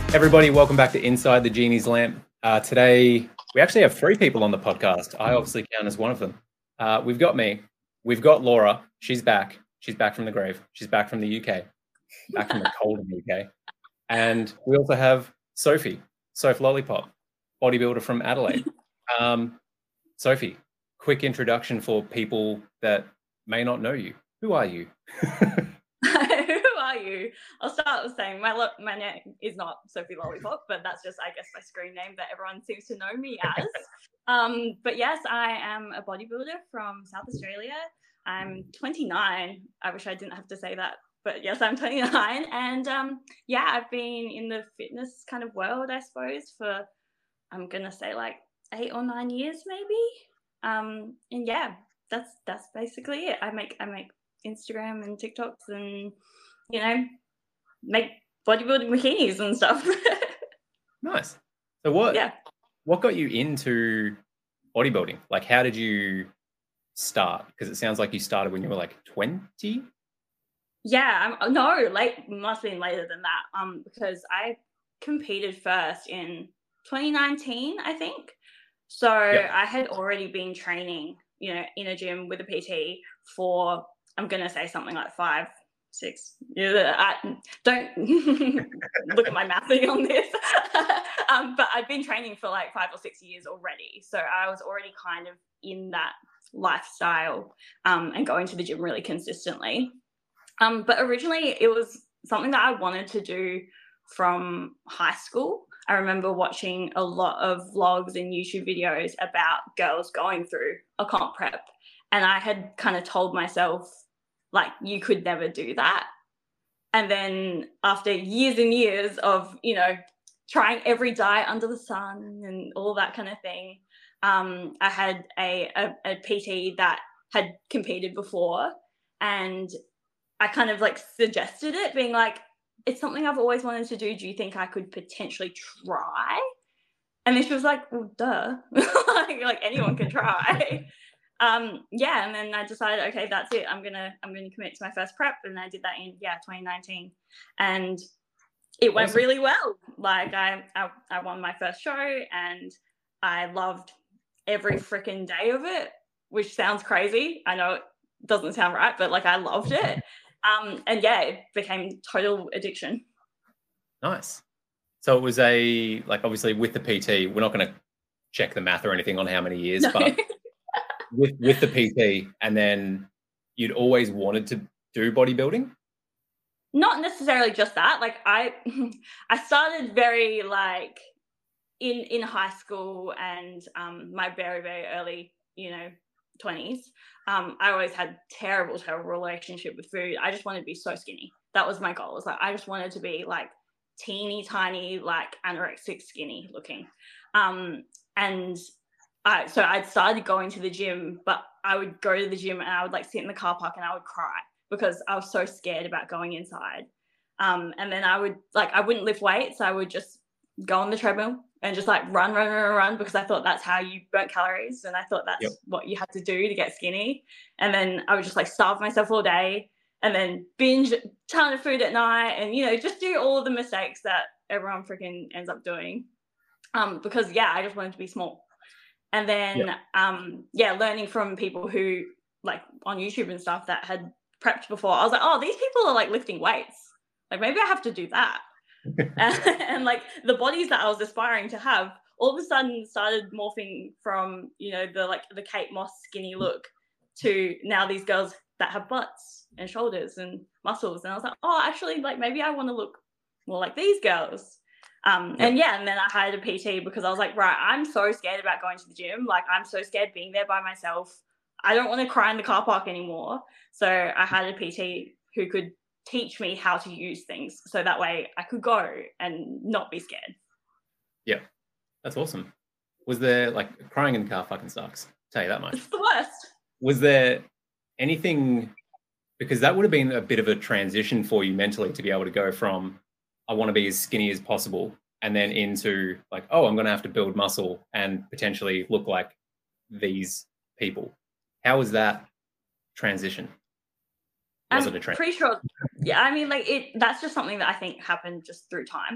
Everybody, welcome back to Inside the Genie's Lamp. Today, we actually have three people on the podcast. I obviously count as one of them. We've got me. We've got Laura. She's back. She's back from the grave. She's back from the UK. Back from the cold UK. And we also have Sophie. Soph Lollipop, bodybuilder from Adelaide. Sophie, quick introduction for people that may not know you. Who are you? Who are you? I'll start with saying my name is not Sophie Lollipop, but that's just, I guess, my screen name that everyone seems to know me as. But yes, I am a bodybuilder from South Australia. I'm 29. I wish I didn't have to say that, but yes, I'm 29. And yeah, I've been in the fitness kind of world, I suppose, for, I'm going to say like 8 or 9 years maybe. And yeah, that's basically it. I make Instagram and TikToks and, you know, make bodybuilding bikinis and stuff. Nice. So what got you into bodybuilding? Like, how did you start? Because it sounds like you started when you were like 20. Yeah, must have been later than that. Because I competed first in 2019, I think. So I had already been training, you know, in a gym with a PT for, I'm going to say something like 5, 6 years. Don't look at my mathing on this. But I've been training for like 5 or 6 years already. So I was already kind of in that lifestyle and going to the gym really consistently. But originally it was something that I wanted to do from high school. I remember watching a lot of vlogs and YouTube videos about girls going through a comp prep. And I had kind of told myself, like, you could never do that. And then after years and years of, you know, trying every diet under the sun and all that kind of thing, I had a PT that had competed before, and I kind of like suggested it, being like, it's something I've always wanted to do. Do you think I could potentially try? And then she was like, well, duh. like anyone can try. Yeah, and then I decided, okay, that's it. I'm gonna commit to my first prep, and I did that in 2019, and it went really well. Like I won my first show, and I loved every freaking day of it, which sounds crazy. I know it doesn't sound right, but like I loved it. And yeah, it became total addiction. Nice. So it was obviously with the PT, we're not going to check the math or anything on how many years, but with the PT, and then you'd always wanted to do bodybuilding? Not necessarily just that. Like I started very like in high school and my very, very early, 20s. I always had terrible relationship with food. I just wanted to be so skinny. That was my goal. It was like I just wanted to be like teeny tiny, like anorexic skinny looking. So I'd started going to the gym, but I would go to the gym and I would like sit in the car park and I would cry because I was so scared about going inside. And then I wouldn't lift weights. I would just go on the treadmill and just like run because I thought that's how you burnt calories, and I thought that's what you had to do to get skinny. And then I would just like starve myself all day and then binge a ton of food at night and, just do all of the mistakes that everyone freaking ends up doing. Because I just wanted to be small. And then, learning from people who like on YouTube and stuff that had prepped before, I was like, oh, these people are like lifting weights. Like maybe I have to do that. and like the bodies that I was aspiring to have all of a sudden started morphing from, the Kate Moss skinny look to now these girls that have butts and shoulders and muscles. And I was like, oh, actually, like maybe I want to look more like these girls. And then I hired a PT because I was like, right, I'm so scared about going to the gym. Like I'm so scared being there by myself. I don't want to cry in the car park anymore. So I hired a PT who could teach me how to use things so that way I could go and not be scared. Yeah, that's awesome. Was there like crying in the car fucking sucks? Tell you that much. It's the worst. Was there anything, because that would have been a bit of a transition for you mentally to be able to go from I want to be as skinny as possible and then into like, oh, I'm going to have to build muscle and potentially look like these people. How was that transition? I'm pretty sure. Yeah, I mean, like that's just something that I think happened just through time.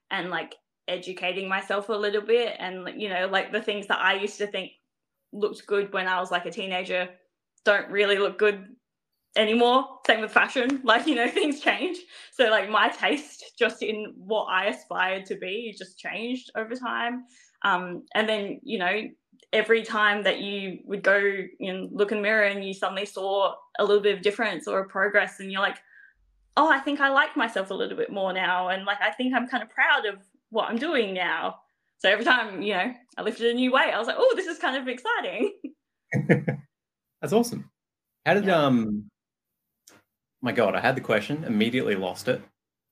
and like educating myself a little bit, and you know, like the things that I used to think looked good when I was like a teenager don't really look good anymore. Same with fashion, like, you know, things change. So like my taste just in what I aspired to be just changed over time. And then, you know, every time that you would go, you know, look in the mirror and you suddenly saw a little bit of difference or progress, and you're like, oh, I think I like myself a little bit more now, and like I think I'm kind of proud of what I'm doing now. So every time, you know, I lifted a new weight, I was like, oh, this is kind of exciting. That's awesome. How did Yeah. my God, I had the question, immediately lost it.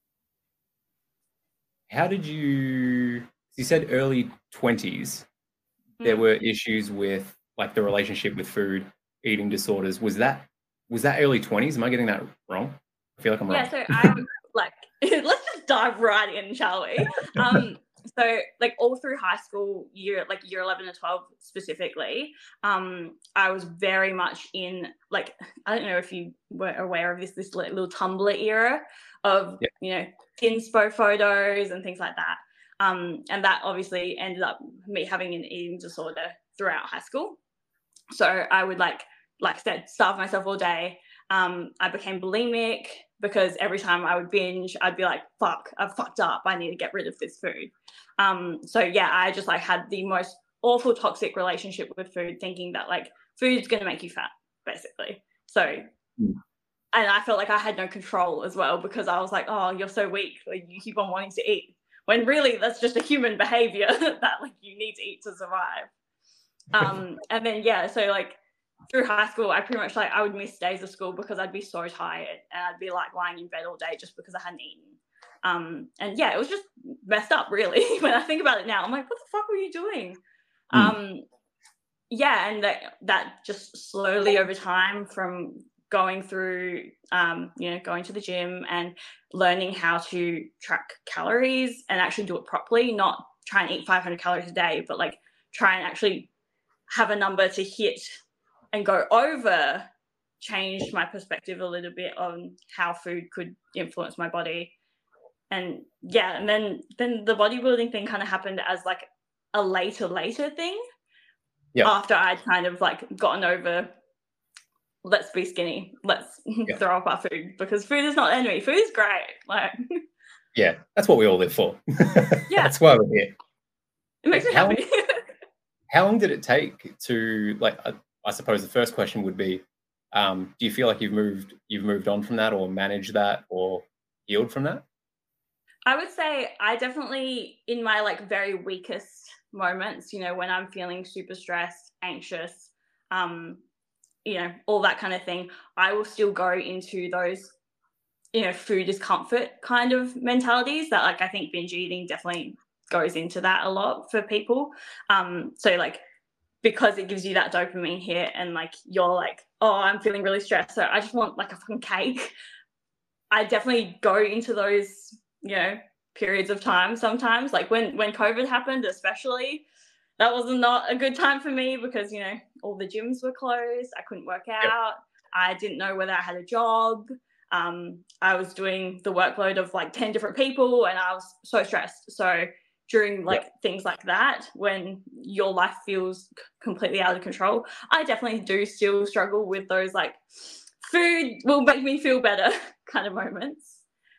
How did you said early 20s, there were issues with like the relationship with food, eating disorders. Was that early 20s? Am I getting that wrong? I feel like I'm wrong. Yeah, so I like let's just dive right in, shall we? So like all through high school, year 11 to 12 specifically, I was very much in like, I don't know if you were aware of this little Tumblr era of you know, inspo photos and things like that. And that obviously ended up me having an eating disorder throughout high school. So I would like I said, starve myself all day. I became bulimic because every time I would binge, I'd be like, fuck, I've fucked up. I need to get rid of this food. So yeah, I just like had the most awful toxic relationship with food, thinking that like food's going to make you fat, basically. So, and I felt like I had no control as well, because I was like, oh, you're so weak. Like, you keep on wanting to eat. When really that's just a human behavior that like you need to eat to survive. And then, yeah, so like, through high school, I pretty much like I would miss days of school because I'd be so tired, and I'd be like lying in bed all day just because I hadn't eaten. And yeah, it was just messed up, really. When I think about it now, I'm like, what the fuck were you doing? Yeah, and that just slowly over time, from going through, you know, going to the gym and learning how to track calories and actually do it properly, not try and eat 500 calories a day, but like try and actually have a number to hit and go over, changed my perspective a little bit on how food could influence my body. And yeah, and then the bodybuilding thing kind of happened as like a later thing. After I'd kind of like gotten over, let's be skinny, let's throw up our food, because food is not the enemy. Food is great. Like, yeah, that's what we all live for. Yeah, that's why we're here. It makes me happy. How long did it take to, like, I suppose the first question would be, do you feel like you've moved on from that, or managed that, or healed from that? I would say I definitely, in my like very weakest moments, you know, when I'm feeling super stressed, anxious, you know, all that kind of thing, I will still go into those, you know, food is comfort kind of mentalities that like I think binge eating definitely goes into that a lot for people. So like, because it gives you that dopamine hit, and like you're like, oh, I'm feeling really stressed, so I just want like a fucking cake. I definitely go into those, you know, periods of time sometimes. Like when COVID happened, especially, that was not a good time for me, because, you know, all the gyms were closed. I couldn't work out. I didn't know whether I had a job. I was doing the workload of like 10 different people, and I was so stressed. So during like things like that, when your life feels completely out of control, I definitely do still struggle with those like food will make me feel better kind of moments.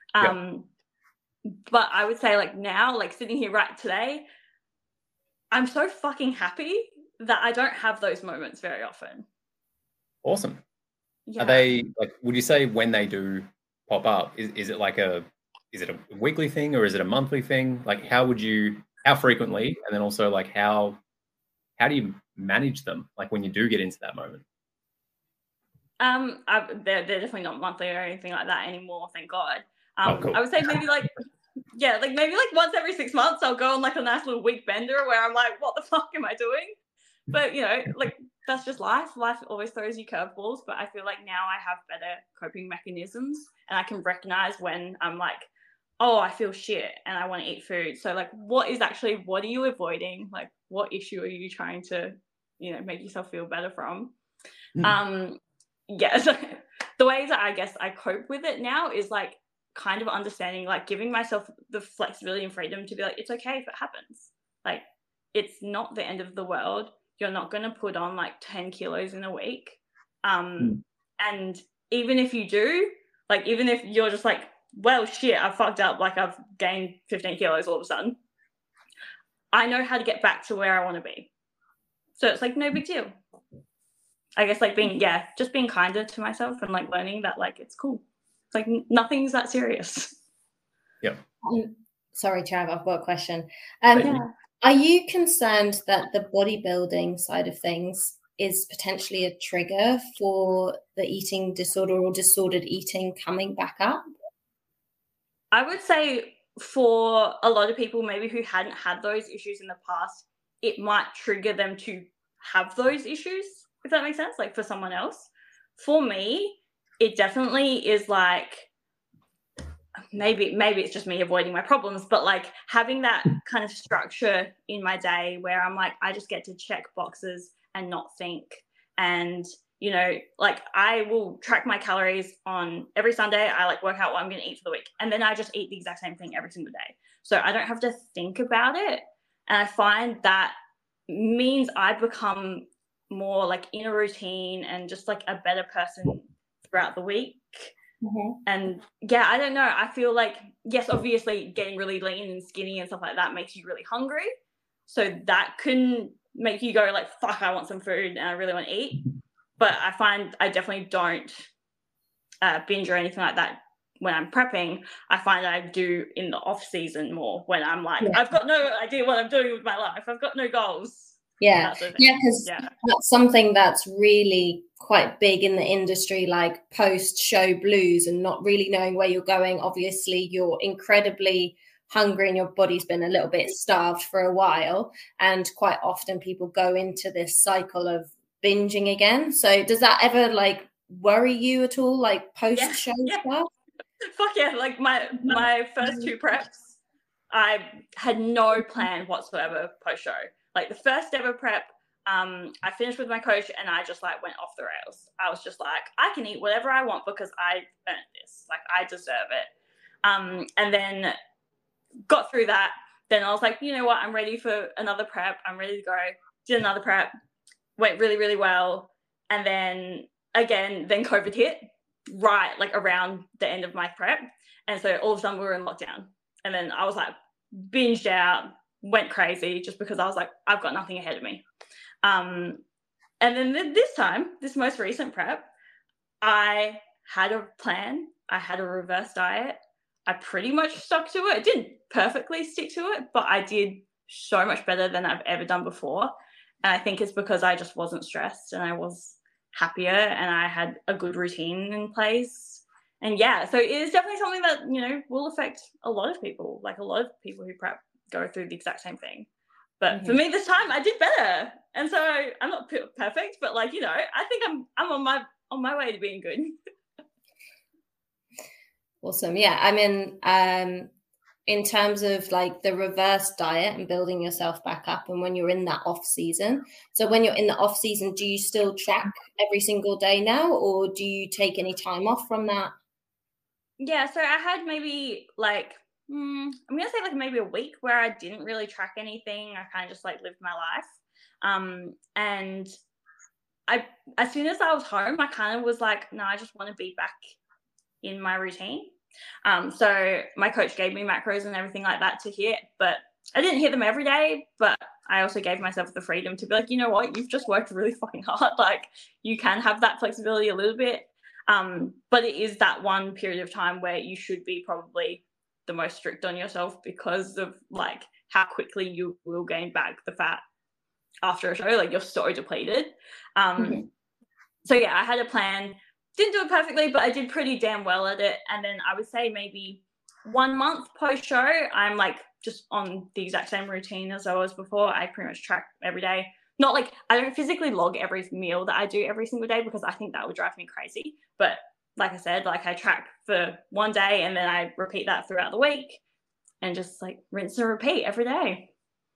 But I would say like now, like sitting here right today, I'm so fucking happy that I don't have those moments very often. Awesome. Are they like, would you say when they do pop up, is it like is it a weekly thing, or is it a monthly thing? Like how frequently, and then also like how do you manage them, like when you do get into that moment? They're definitely not monthly or anything like that anymore, thank God. Cool. I would say maybe like, yeah, like maybe like once every 6 months I'll go on like a nice little week bender where I'm like, what the fuck am I doing? But, you know, like that's just life. Life always throws you curveballs, but I feel like now I have better coping mechanisms, and I can recognize when I'm like, oh, I feel shit and I want to eat food. So like, what are you avoiding? Like, what issue are you trying to, you know, make yourself feel better from? Yeah, so the ways that I guess I cope with it now is like kind of understanding, like giving myself the flexibility and freedom to be like, it's okay if it happens. Like, it's not the end of the world. You're not going to put on like 10 kilos in a week. And even if you do, like, even if you're just like, well, shit, I fucked up, like I've gained 15 kilos all of a sudden, I know how to get back to where I want to be. So it's like no big deal. I guess like just being kinder to myself and like learning that like it's cool. It's like nothing's that serious. Yeah. Sorry, Trav, I've got a question. Are you concerned that the bodybuilding side of things is potentially a trigger for the eating disorder or disordered eating coming back up? I would say for a lot of people maybe who hadn't had those issues in the past, it might trigger them to have those issues, if that makes sense, like for someone else. For me, it definitely is like, maybe it's just me avoiding my problems, but like having that kind of structure in my day where I'm like, I just get to check boxes and not think. And, you know, like I will track my calories on every Sunday. I like work out what I'm going to eat for the week. And then I just eat the exact same thing every single day. So I don't have to think about it. And I find that means I become more like in a routine and just like a better person throughout the week. And yeah, I don't know. I feel like, yes, obviously getting really lean and skinny and stuff like that makes you really hungry. So that can make you go like, fuck, I want some food and I really want to eat. But I find I definitely don't binge or anything like that when I'm prepping. I find I do in the off season more when I'm like, I've got no idea what I'm doing with my life. I've got no goals. Because that's something that's really quite big in the industry, like post-show blues and not really knowing where you're going. Obviously, you're incredibly hungry and your body's been a little bit starved for a while. And quite often people go into this cycle of binging again. So does that ever like worry you at all, like post-show stuff? Fuck yeah. Like my first two preps, I had no plan whatsoever post-show. Like the first ever prep, I finished with my coach and I just like went off the rails. I was just like, I can eat whatever I want because I earned this. Like I deserve it. And then got through that. Then I was like, you know what? I'm ready for another prep. I'm ready to go. Did another prep. Went really, really well. And then again, then COVID hit right like around the end of my prep. And so all of a sudden we were in lockdown. And then I was like binged out, went crazy just because I was like, I've got nothing ahead of me. And then this most recent prep, I had a plan. I had a reverse diet. I pretty much stuck to it. I didn't perfectly stick to it, but I did so much better than I've ever done before. And I think it's because I just wasn't stressed and I was happier and I had a good routine in place. And yeah, so it is definitely something that, you know, will affect a lot of people. Like a lot of people who prep go through the exact same thing. But for me this time I did better. And so I'm not perfect, but like, you know, I think I'm on my way to being good. Awesome. Yeah. I mean, in terms of like the reverse diet and building yourself back up and when you're in that off season. So when you're in the off season, do you still track every single day now or do you take any time off from that? Yeah. So I had maybe like, I'm going to say like maybe a week where I didn't really track anything. I kind of just like lived my life. And as soon as I was home, I kind of was like, no, I just want to be back in my routine. So my coach gave me macros and everything like that to hit, but I didn't hit them every day, but I also gave myself the freedom to be like, you know what, you've just worked really fucking hard. Like you can have that flexibility a little bit. But it is that one period of time where you should be probably the most strict on yourself because of like how quickly you will gain back the fat after a show. Like you're so depleted. So yeah, I had a plan. Didn't do it perfectly, but I did pretty damn well at it. And then I would say maybe 1 month post-show, I'm like just on the exact same routine as I was before. I pretty much track every day. Not like I don't physically log every meal that I do every single day because I think that would drive me crazy. But like I said, like I track for one day and then I repeat that throughout the week and just like rinse and repeat every day.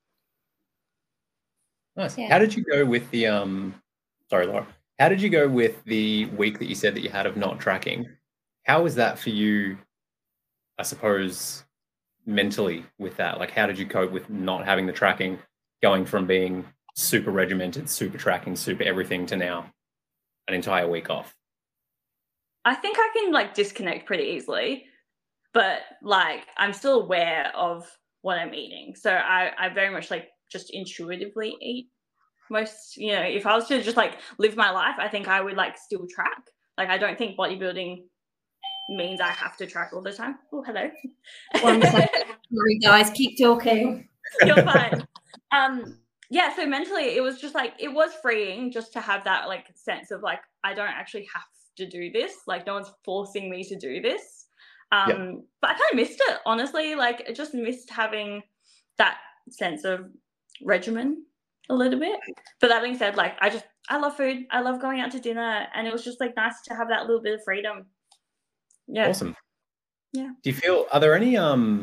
Nice. Yeah. How did you go with the sorry, Laura. How did you go with the week that you said that you had of not tracking? How was that for you I suppose, mentally with that? Like, how did you cope with not having the tracking, going from being super regimented, super tracking, super everything to now an entire week off? I think I can like disconnect pretty easily, but like I'm still aware of what I'm eating. So I very much like just intuitively eat most, you know, if I was to just like live my life, I think I would like still track. Like, I don't think bodybuilding means I have to track all the time. Oh, hello. 1 second. Sorry, guys, keep talking. You're fine. Yeah, so mentally it was just like, it was freeing just to have that like sense of like, I don't actually have to do this. Like, no one's forcing me to do this. But I kind of missed it, honestly. Like, I just missed having that sense of regimen a little bit. But that being said, like, I love food. I love going out to dinner, and it was just like nice to have that little bit of freedom. Yeah. Awesome. Yeah. Do you feel, are there any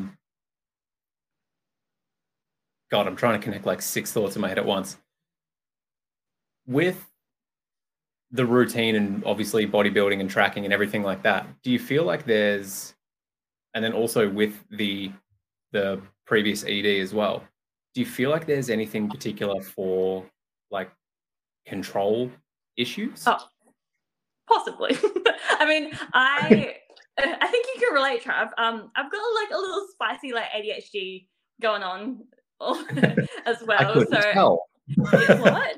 God, I'm trying to connect like 6 thoughts in my head at once. With the routine and obviously bodybuilding and tracking and everything like that, do you feel like there's, and then also with the previous ED as well, do you feel like there's anything particular for like control issues? Oh, possibly. I mean, I think you can relate, Trav. I've got like a little spicy like ADHD going on as well. I couldn't tell. What?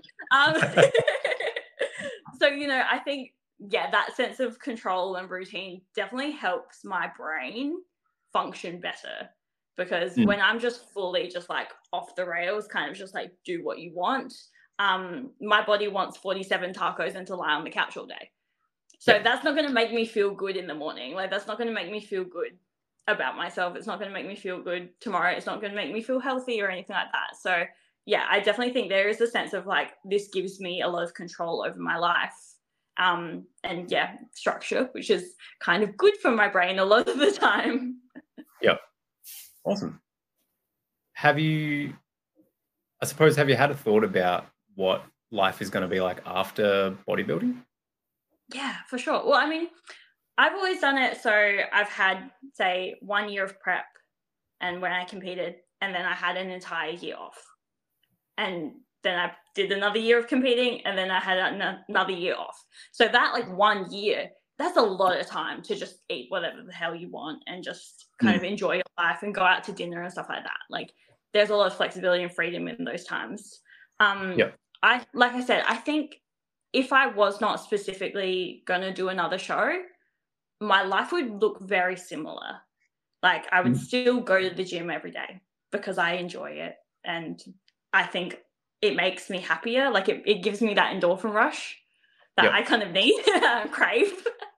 So, you know, I think, yeah, that sense of control and routine definitely helps my brain function better, because when I'm just fully just like off the rails, kind of just like do what you want, my body wants 47 tacos and to lie on the couch all day. So that's not going to make me feel good in the morning. Like, that's not going to make me feel good about myself. It's not going to make me feel good tomorrow. It's not going to make me feel healthy or anything like that. So yeah, I definitely think there is a sense of like, this gives me a lot of control over my life. And yeah, structure, which is kind of good for my brain a lot of the time. Yep. Awesome. Have you had a thought about what life is going to be like after bodybuilding? Yeah, for sure. Well, I mean, I've always done it. So I've had, say, 1 year of prep, and when I competed, and then I had an entire year off. And then I did another year of competing, and then I had another year off. So that like 1 year, that's a lot of time to just eat whatever the hell you want and just kind of enjoy your life and go out to dinner and stuff like that. Like, there's a lot of flexibility and freedom in those times. Like I said, I think if I was not specifically going to do another show, my life would look very similar. Like, I would still go to the gym every day because I enjoy it. And I think it makes me happier. Like, it gives me that endorphin rush that I kind of need, crave.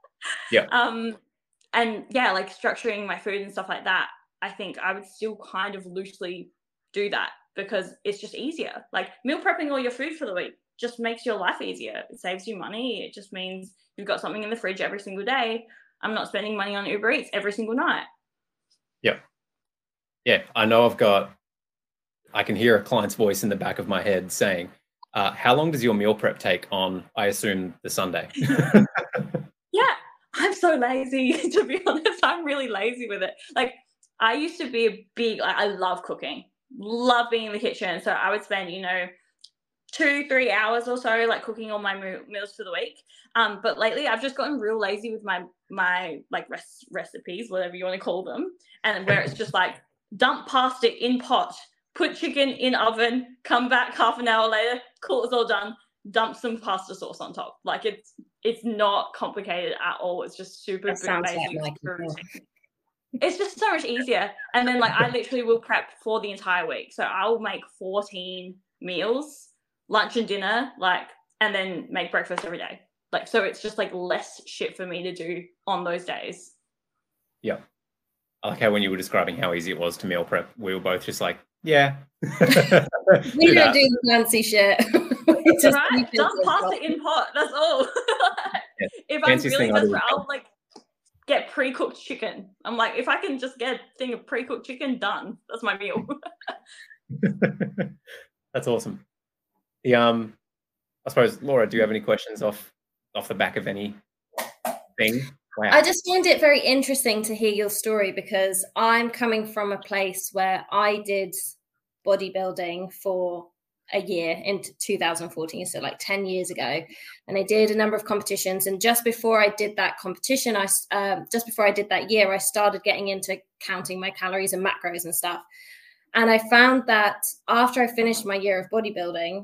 And yeah, like structuring my food and stuff like that, I think I would still kind of loosely do that because it's just easier. Like, meal prepping all your food for the week just makes your life easier. It saves you money. It just means you've got something in the fridge every single day. I'm not spending money on Uber Eats every single night. Yeah, I know I can hear a client's voice in the back of my head saying, how long does your meal prep take on, I assume, the Sunday? Yeah, I'm so lazy, to be honest. I'm really lazy with it. Like, I used to be I love cooking, love being in the kitchen. So I would spend, 2-3 hours or so like cooking all my meals for the week. But lately I've just gotten real lazy with my like recipes, whatever you want to call them, and where it's just like dump pasta in pot, put chicken in oven, come back half an hour later, cool, it's all done, dump some pasta sauce on top. Like, it's not complicated at all. It's just super basic. Like it's just so much easier. And then like I literally will prep for the entire week. So I'll make 14 meals, lunch and dinner, like, and then make breakfast every day. Like, so it's just like less shit for me to do on those days. Yeah. I like how when you were describing how easy it was to meal prep, we were both just like, yeah. We don't do the fancy shit. Right? Dump pasta in pot. That's all. If I'm really desperate, I'll like get pre-cooked chicken. I'm like, if I can just get a thing of pre-cooked chicken, done. That's my meal. That's awesome. I suppose, Laura, do you have any questions off the back of any thing? Wow. I just find it very interesting to hear your story, because I'm coming from a place where I did bodybuilding for a year in 2014, so like 10 years ago, and I did a number of competitions. And just before I did that competition, just before I did that year, I started getting into counting my calories and macros and stuff. And I found that after I finished my year of bodybuilding,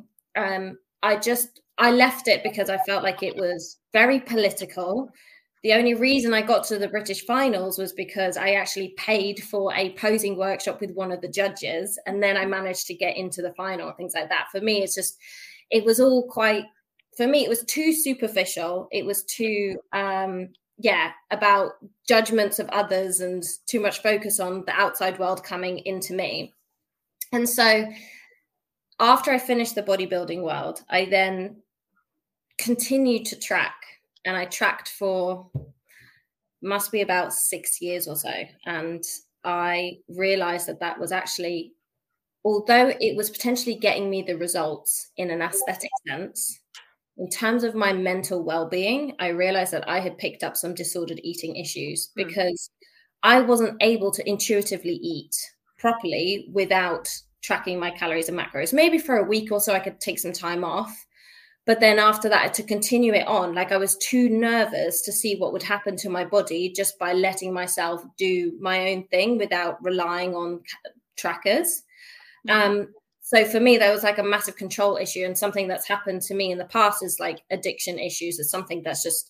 I left it because I felt like it was very political. The only reason I got to the British finals was because I actually paid for a posing workshop with one of the judges, and then I managed to get into the final and things like that. For me, it was all quite, for me, it was too superficial. It was too, about judgments of others and too much focus on the outside world coming into me. And so after I finished the bodybuilding world, I then continued to track. And I tracked for must be about 6 years or so. And I realized that was actually, although it was potentially getting me the results in an aesthetic sense, in terms of my mental well-being, I realized that I had picked up some disordered eating issues because I wasn't able to intuitively eat properly without tracking my calories and macros. Maybe for a week or so I could take some time off. But then after that, to continue it on, like I was too nervous to see what would happen to my body just by letting myself do my own thing without relying on trackers. So for me, that was like a massive control issue, and something that's happened to me in the past is like addiction issues is something that's just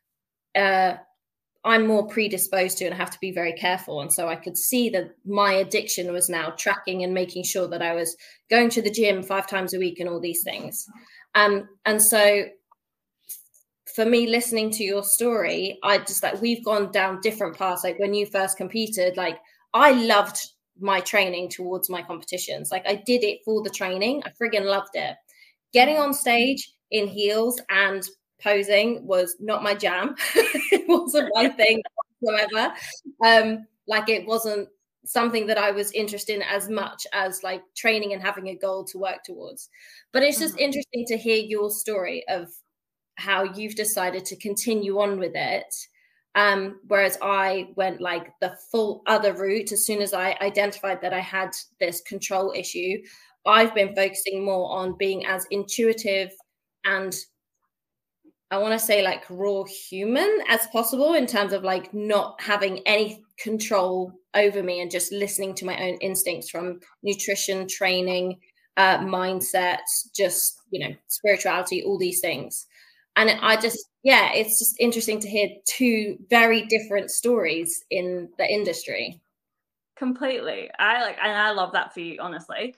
I'm more predisposed to and have to be very careful. And so I could see that my addiction was now tracking and making sure that I was going to the gym 5 times a week and all these things. And so for me, listening to your story, I just like, we've gone down different paths. Like when you first competed, like I loved my training towards my competitions. Like I did it for the training. I friggin' loved it. Getting on stage in heels and posing was not my jam. It wasn't my thing whatsoever. Like it wasn't something that I was interested in as much as like training and having a goal to work towards. But it's just interesting to hear your story of how you've decided to continue on with it. Whereas I went like the full other route. As soon as I identified that I had this control issue, I've been focusing more on being as intuitive and I want to say like raw human as possible, in terms of like not having any control over me and just listening to my own instincts from nutrition, training, mindset, just, spirituality, all these things. And it's just interesting to hear 2 very different stories in the industry. Completely. I love that for you, honestly.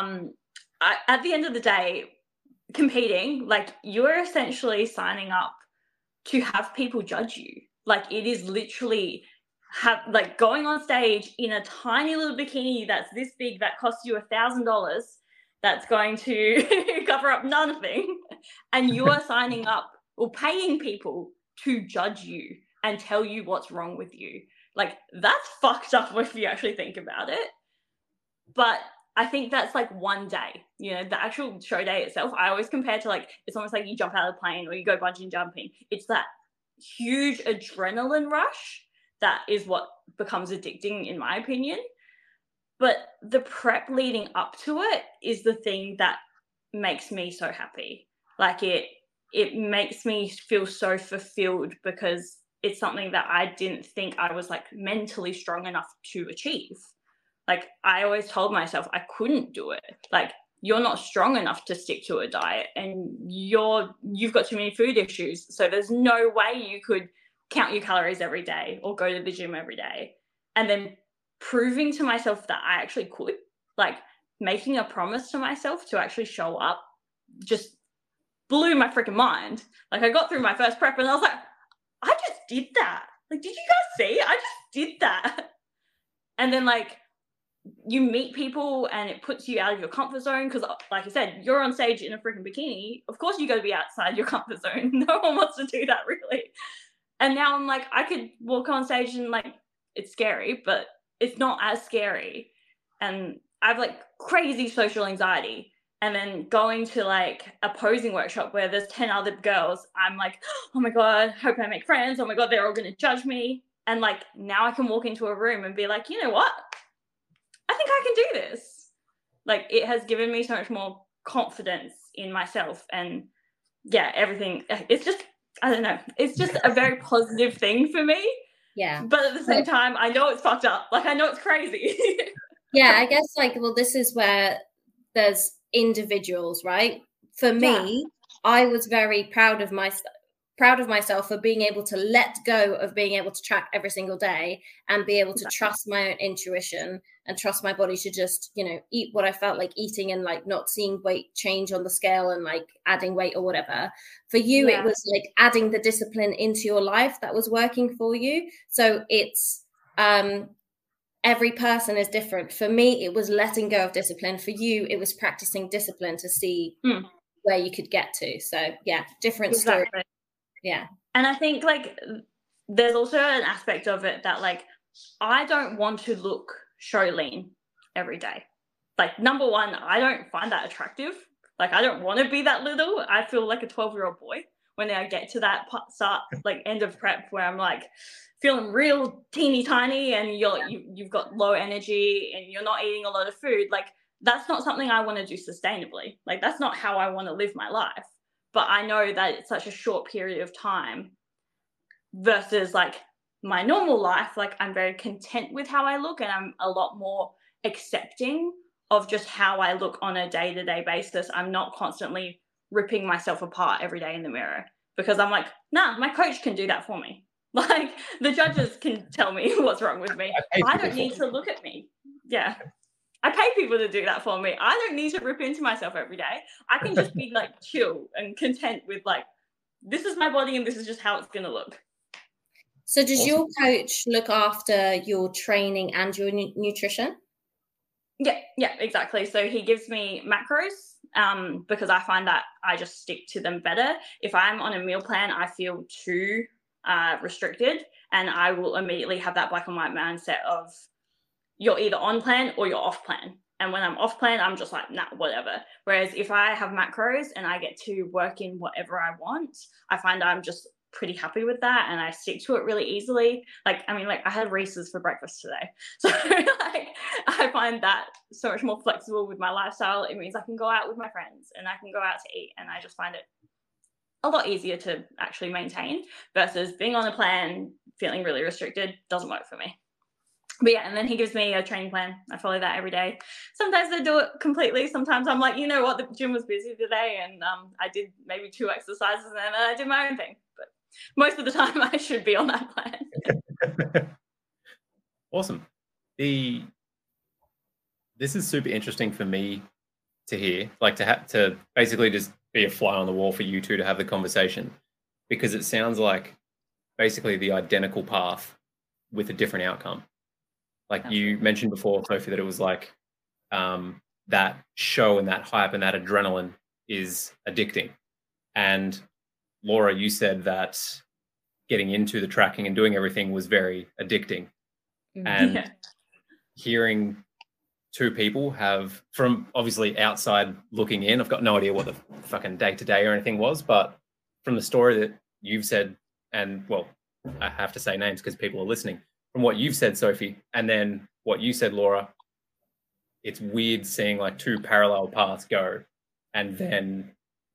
At the end of the day, competing, like you're essentially signing up to have people judge you. Like it is literally going on stage in a tiny little bikini that's this big that costs you $1,000, that's going to cover up nothing, and you are signing up or paying people to judge you and tell you what's wrong with you. Like that's fucked up if you actually think about it. But I think that's like one day, the actual show day itself. I always compare to like, it's almost like you jump out of the plane or you go bungee jumping. It's that huge adrenaline rush that is what becomes addicting, in my opinion. But the prep leading up to it is the thing that makes me so happy. Like it makes me feel so fulfilled because it's something that I didn't think I was like mentally strong enough to achieve. Like I always told myself I couldn't do it. Like you're not strong enough to stick to a diet, and you've got too many food issues. So there's no way you could count your calories every day or go to the gym every day. And then proving to myself that I actually could, like making a promise to myself to actually show up, just blew my freaking mind. Like I got through my first prep and I was like, I just did that. Like, did you guys see? I just did that. And then like, you meet people and it puts you out of your comfort zone because, like you said, you're on stage in a freaking bikini. Of course you got to be outside your comfort zone. No one wants to do that, really. And now I'm like, I could walk on stage and like, it's scary, but it's not as scary. And I have like crazy social anxiety. and then going to like a posing workshop where there's 10 other girls, I'm like, oh my God, hope I make friends. Oh my God, they're all going to judge me. And like, now I can walk into a room and be like, you know what? I think I can do this. Like, it has given me so much more confidence in myself. And yeah, everything. It's just, I don't know. It's just a very positive thing for me. Yeah. But at the same time, I know it's fucked up. Like, I know it's crazy. Yeah, I guess like, well, this is where there's individuals, right? For me, I was very proud of myself for being able to let go of being able to track every single day and be able to trust my own intuition and trust my body to just, you know, eat what I felt like eating and like not seeing weight change on the scale and like adding weight or whatever. For you, it was like adding the discipline into your life that was working for you. So it's every person is different. For me, it was letting go of discipline. For you, it was practicing discipline to see where you could get to. So yeah, different story. Yeah. And I think like there's also an aspect of it that like I don't want to look show lean every day. Like, number one, I don't find that attractive. Like, I don't want to be that little. I feel like a 12-year-old boy when I get to that start, like end of prep where I'm like feeling real teeny tiny and you've got low energy and you're not eating a lot of food. Like, that's not something I want to do sustainably. Like, that's not how I want to live my life. But I know that it's such a short period of time versus like my normal life. Like, I'm very content with how I look and I'm a lot more accepting of just how I look on a day-to-day basis. I'm not constantly ripping myself apart every day in the mirror because I'm like, nah, my coach can do that for me. Like, the judges can tell me what's wrong with me. I don't need to look at me. Yeah. I pay people to do that for me. I don't need to rip into myself every day. I can just be like chill and content with like, this is my body and this is just how it's going to look. So does your coach look after your training and your nutrition? Yeah, exactly. So he gives me macros because I find that I just stick to them better. If I'm on a meal plan, I feel too restricted and I will immediately have that black and white mindset of you're either on plan or you're off plan. And when I'm off plan, I'm just like, nah, whatever. Whereas if I have macros and I get to work in whatever I want, I find I'm just pretty happy with that and I stick to it really easily. Like, I mean, like I had Reese's for breakfast today. So like I find that so much more flexible with my lifestyle. It means I can go out with my friends and I can go out to eat and I just find it a lot easier to actually maintain versus being on a plan, feeling really restricted doesn't work for me. But yeah, and then he gives me a training plan. I follow that every day. Sometimes I do it completely. Sometimes I'm like, you know what, the gym was busy today and I did maybe 2 exercises and then I did my own thing. But most of the time I should be on that plan. Awesome. This is super interesting for me to hear, like to basically just be a fly on the wall for you two to have the conversation, because it sounds like basically the identical path with a different outcome. Like you mentioned before, Sophie, that it was like that show and that hype and that adrenaline is addicting. And Laura, you said that getting into the tracking and doing everything was very addicting. And hearing two people have, from obviously outside looking in, I've got no idea what the fucking day-to-day or anything was, but from the story that you've said, and well, I have to say names because people are listening, from what you've said, Sophie, and then what you said, Laura, it's weird seeing like two parallel paths go. And then,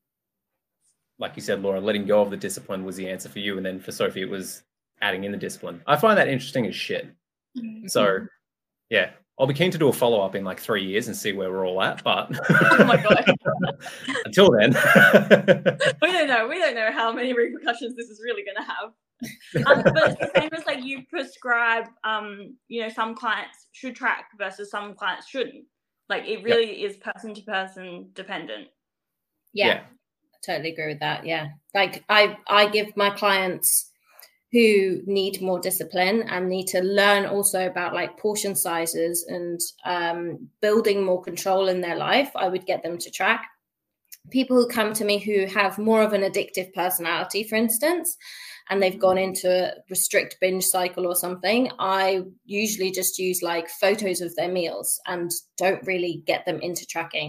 like you said, Laura, letting go of the discipline was the answer for you. And then for Sophie, it was adding in the discipline. I find that interesting as shit. Mm-hmm. So, yeah, I'll be keen to do a follow-up in like 3 years and see where we're all at. But oh my God. Until then. We don't know how many repercussions this is really going to have. But it's the same as like you prescribe, some clients should track versus some clients shouldn't. Like it really is person to person dependent. Yeah, I totally agree with that. Yeah. Like I give my clients who need more discipline and need to learn also about like portion sizes and building more control in their life, I would get them to track. People who come to me who have more of an addictive personality, for instance, and they've gone into a restrict binge cycle or something, I usually just use like photos of their meals and don't really get them into tracking.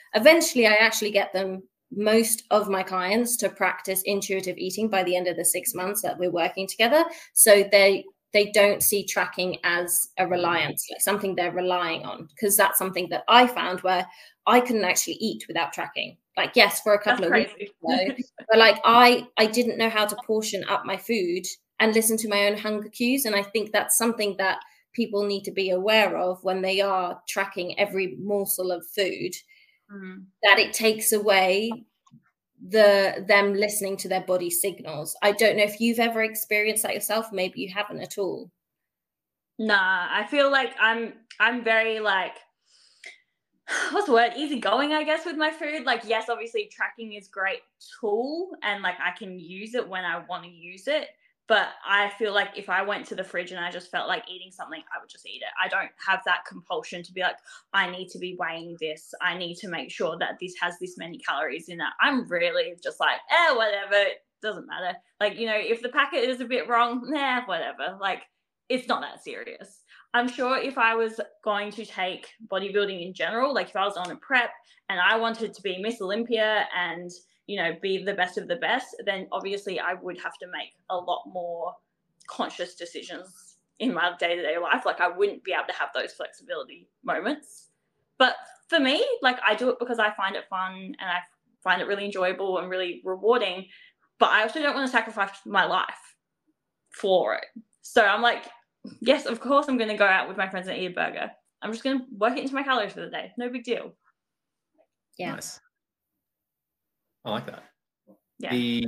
eventually I actually get them, most of my clients, to practice intuitive eating by the end of the 6 months that we're working together. So they don't see tracking as a reliance, like something they're relying on, because that's something that I found where I couldn't actually eat without tracking. Like, yes, for a couple of weeks ago, but like I didn't know how to portion up my food and listen to my own hunger cues. And I think that's something that people need to be aware of when they are tracking every morsel of food, that it takes away them listening to their body signals. I don't know if you've ever experienced that yourself. Maybe you haven't at all. Nah, I feel like I'm very like, what's the word, easygoing, I guess, with my food. Like, yes, obviously tracking is a great tool and like I can use it when I want to use it. But I feel like if I went to the fridge and I just felt like eating something, I would just eat it. I don't have that compulsion to be like, I need to be weighing this. I need to make sure that this has this many calories in it. I'm really just like, whatever. It doesn't matter. Like, you know, if the packet is a bit wrong, whatever. Like, it's not that serious. I'm sure if I was going to take bodybuilding in general, like if I was on a prep and I wanted to be Miss Olympia and, you know, be the best of the best, then obviously I would have to make a lot more conscious decisions in my day-to-day life. Like, I wouldn't be able to have those flexibility moments. But for me, like, I do it because I find it fun and I find it really enjoyable and really rewarding. But I also don't want to sacrifice my life for it. So I'm like, yes, of course I'm going to go out with my friends and eat a burger. I'm just going to work it into my calories for the day. No big deal. Yeah. Nice. I like that. Yeah. The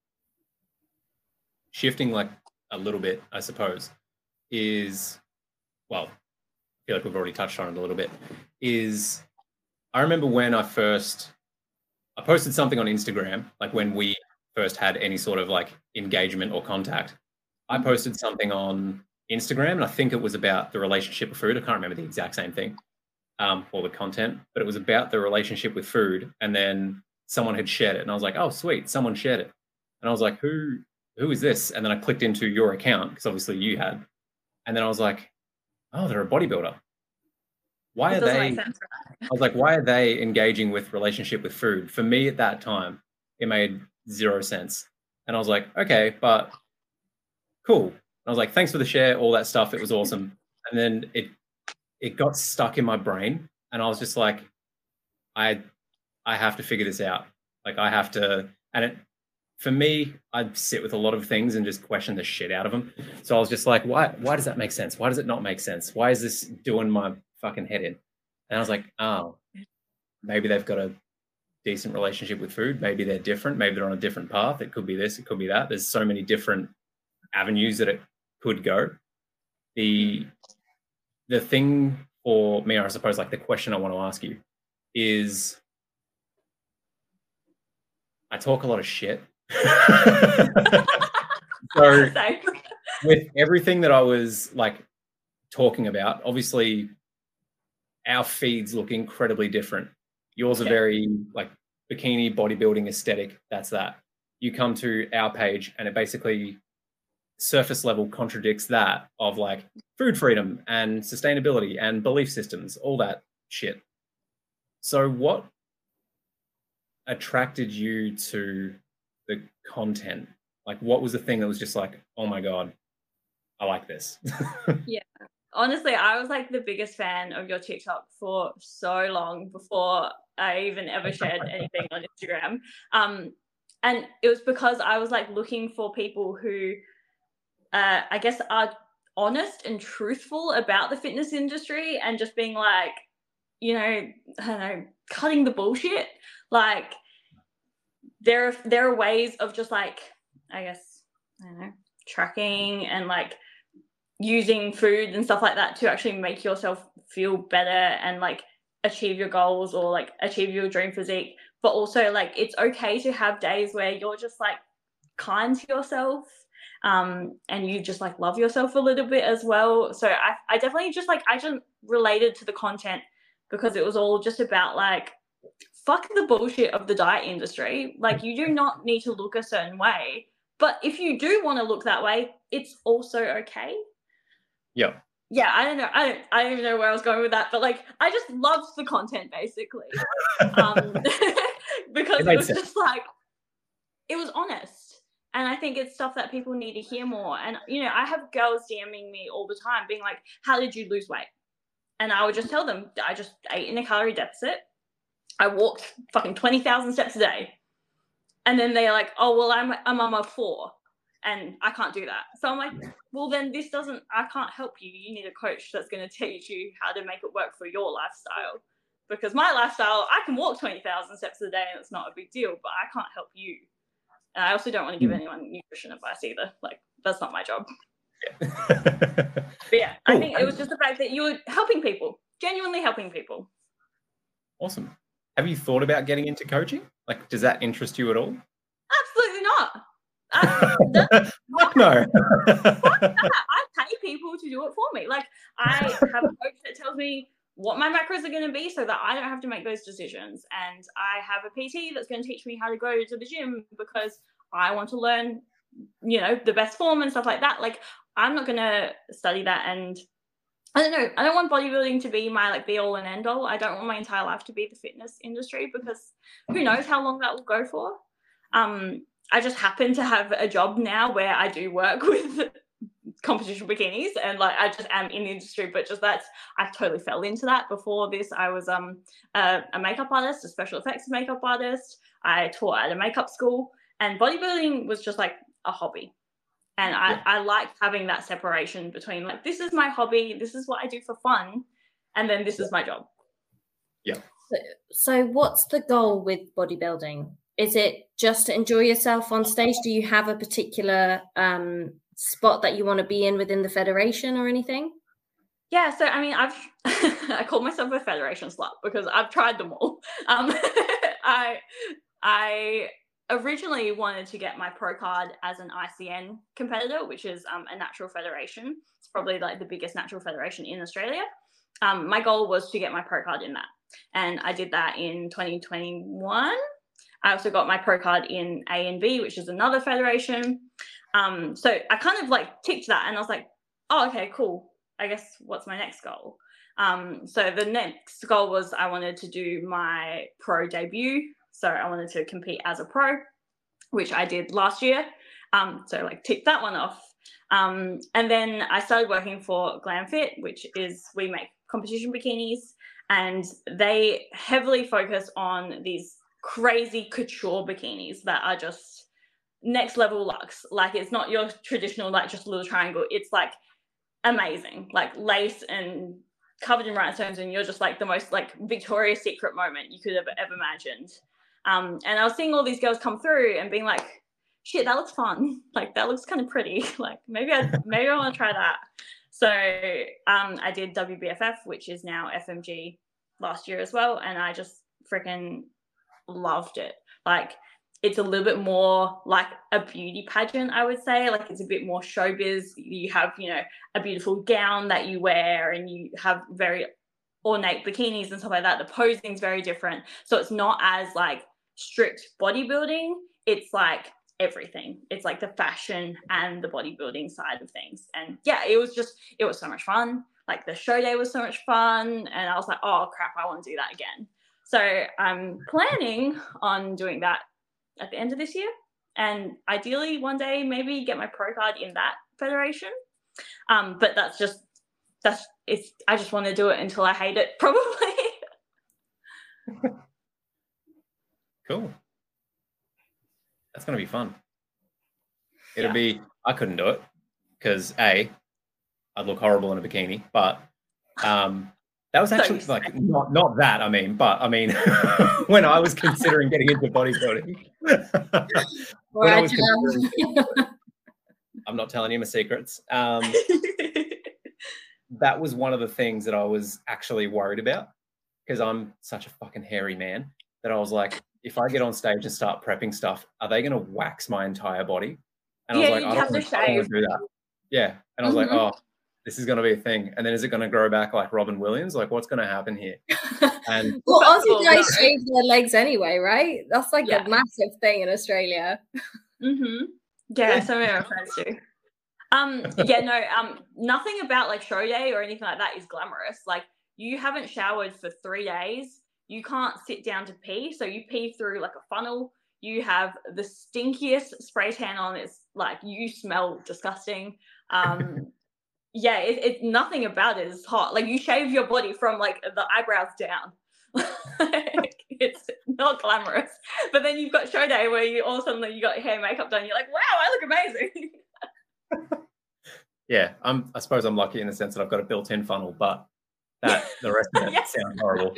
shifting like a little bit, I suppose, is, well, I feel like we've already touched on it a little bit, is I remember when I posted something on Instagram, like when we first had any sort of like engagement or contact. I posted something on Instagram and I think it was about the relationship with food. I can't remember the exact same thing or the content, but it was about the relationship with food. And then someone had shared it and I was like, oh, sweet, someone shared it. And I was like, who is this? And then I clicked into your account because obviously you had. And then I was like, oh, they're a bodybuilder. Why are they? I was like, why are they engaging with relationship with food? For me at that time, it made zero sense. And I was like, okay, but cool. I was like, thanks for the share, all that stuff. It was awesome. And then it got stuck in my brain. And I was just like, I have to figure this out. Like I have to, and for me, I'd sit with a lot of things and just question the shit out of them. So I was just like, why does that make sense? Why does it not make sense? Why is this doing my fucking head in? And I was like, oh, maybe they've got a decent relationship with food. Maybe they're different. Maybe they're on a different path. It could be this, it could be that. There's so many different avenues that it could go. The thing for me, I suppose, like the question I want to ask you is, I talk a lot of shit. So with everything that I was like talking about, obviously our feeds look incredibly different. Yours are very like bikini bodybuilding aesthetic. That's that. You come to our page and it basically surface level contradicts that of like food freedom and sustainability and belief systems, all that shit. So what attracted you to the content? Like what was the thing that was just like, oh my God, I like this? Yeah. Honestly, I was like the biggest fan of your TikTok for so long before I even ever shared anything on Instagram. And it was because I was like looking for people who I guess are honest and truthful about the fitness industry and just being like, you know, I don't know, cutting the bullshit. Like there are ways of just like, I guess, I don't know, tracking and like using food and stuff like that to actually make yourself feel better and like achieve your goals or like achieve your dream physique. But also like it's okay to have days where you're just like kind to yourself and you just like love yourself a little bit as well. So I definitely just like I just related to the content because it was all just about like fuck the bullshit of the diet industry. Like you do not need to look a certain way, but if you do want to look that way, it's also okay. Yeah. yeah, I don't know. I don't even know where I was going with that, but like I just loved the content basically. Because it was sense. Just like it was honest. And I think it's stuff that people need to hear more. And you know, I have girls DMing me all the time being like, how did you lose weight? And I would just tell them, I just ate in a calorie deficit. I walked fucking 20,000 steps a day. And then they're like, oh, well, I'm on my 4 and I can't do that. So I'm like, well, then I can't help you. You need a coach that's going to teach you how to make it work for your lifestyle. Because my lifestyle, I can walk 20,000 steps a day and it's not a big deal, but I can't help you. And I also don't want to give anyone nutrition advice either. Like, that's not my job. But yeah, cool. I think it was just the fact that you were helping people, genuinely helping people. Awesome. Have you thought about getting into coaching? Like, does that interest you at all? Absolutely not. No. I pay people to do it for me. Like, I have a coach that tells me what my macros are going to be so that I don't have to make those decisions. And I have a PT that's going to teach me how to go to the gym because I want to learn, you know, the best form and stuff like that. Like, I'm not going to study that. And I don't know. I don't want bodybuilding to be my like be all and end all. I don't want my entire life to be the fitness industry because who knows how long that will go for. I just happen to have a job now where I do work with competition bikinis and like I just am in the industry, but just I totally fell into that. Before this, I was a makeup artist, a special effects makeup artist. I taught at a makeup school, and bodybuilding was just like a hobby. And I liked having that separation between like, this is my hobby, this is what I do for fun, and then this is my job. Yeah. So what's the goal with bodybuilding? Is it just to enjoy yourself on stage? Do you have a particular spot that you want to be in within the federation or anything? Yeah, so I mean, I call myself a federation slut because I've tried them all. I originally wanted to get my pro card as an ICN competitor, which is a natural federation. It's probably like the biggest natural federation in Australia. My goal was to get my pro card in that, and I did that in 2021. I also got my pro card in ANB, which is another federation. So I kind of like ticked that and I was like, oh, okay, cool. I guess what's my next goal? So the next goal was I wanted to do my pro debut. So I wanted to compete as a pro, which I did last year. So like tick that one off. And then I started working for GlamFit, which is, we make competition bikinis, and they heavily focus on these crazy couture bikinis that are just next level luxe. Like, it's not your traditional like just a little triangle. It's like amazing, like lace and covered in rhinestones, and you're just like the most like Victoria's Secret moment you could have ever imagined. And I was seeing all these girls come through and being like, shit, that looks fun, like that looks kind of pretty, like maybe I want to try that. So I did WBFF, which is now FMG, last year as well, and I just freaking loved it. Like, it's a little bit more like a beauty pageant, I would say. Like, it's a bit more showbiz. You have, you know, a beautiful gown that you wear, and you have very ornate bikinis and stuff like that. The posing's very different. So it's not as like strict bodybuilding. It's like everything. It's like the fashion and the bodybuilding side of things. And yeah, it was so much fun. Like, the show day was so much fun. And I was like, oh crap, I want to do that again. So I'm planning on doing that at the end of this year, and ideally one day maybe get my pro card in that federation. But I just want to do it until I hate it, probably. Cool. That's going to be fun. It'll be, I couldn't do it because I'd look horrible in a bikini, but that was actually like not that. I mean, when I was considering getting into bodybuilding, I'm not telling you my secrets. That was one of the things that I was actually worried about, because I'm such a fucking hairy man that I was like, if I get on stage and start prepping stuff, are they going to wax my entire body? And I was like, I don't want to do that. Yeah. And I was like, oh, this is going to be a thing. And then is it going to grow back like Robin Williams? Like, what's going to happen here? And well, Aussie guys shave their legs anyway, right? That's like a massive thing in Australia. Yeah, so many friends do. Nothing about like show day or anything like that is glamorous. Like, you haven't showered for 3 days. You can't sit down to pee. So you pee through like a funnel. You have the stinkiest spray tan on. It's like, you smell disgusting. It's nothing about it is hot. Like, you shave your body from like the eyebrows down. It's not glamorous. But then you've got show day where you all of a sudden you got your hair and makeup done. You're like, wow, I look amazing. Yeah, I suppose I'm lucky in the sense that I've got a built-in funnel, but the rest of it sounds horrible.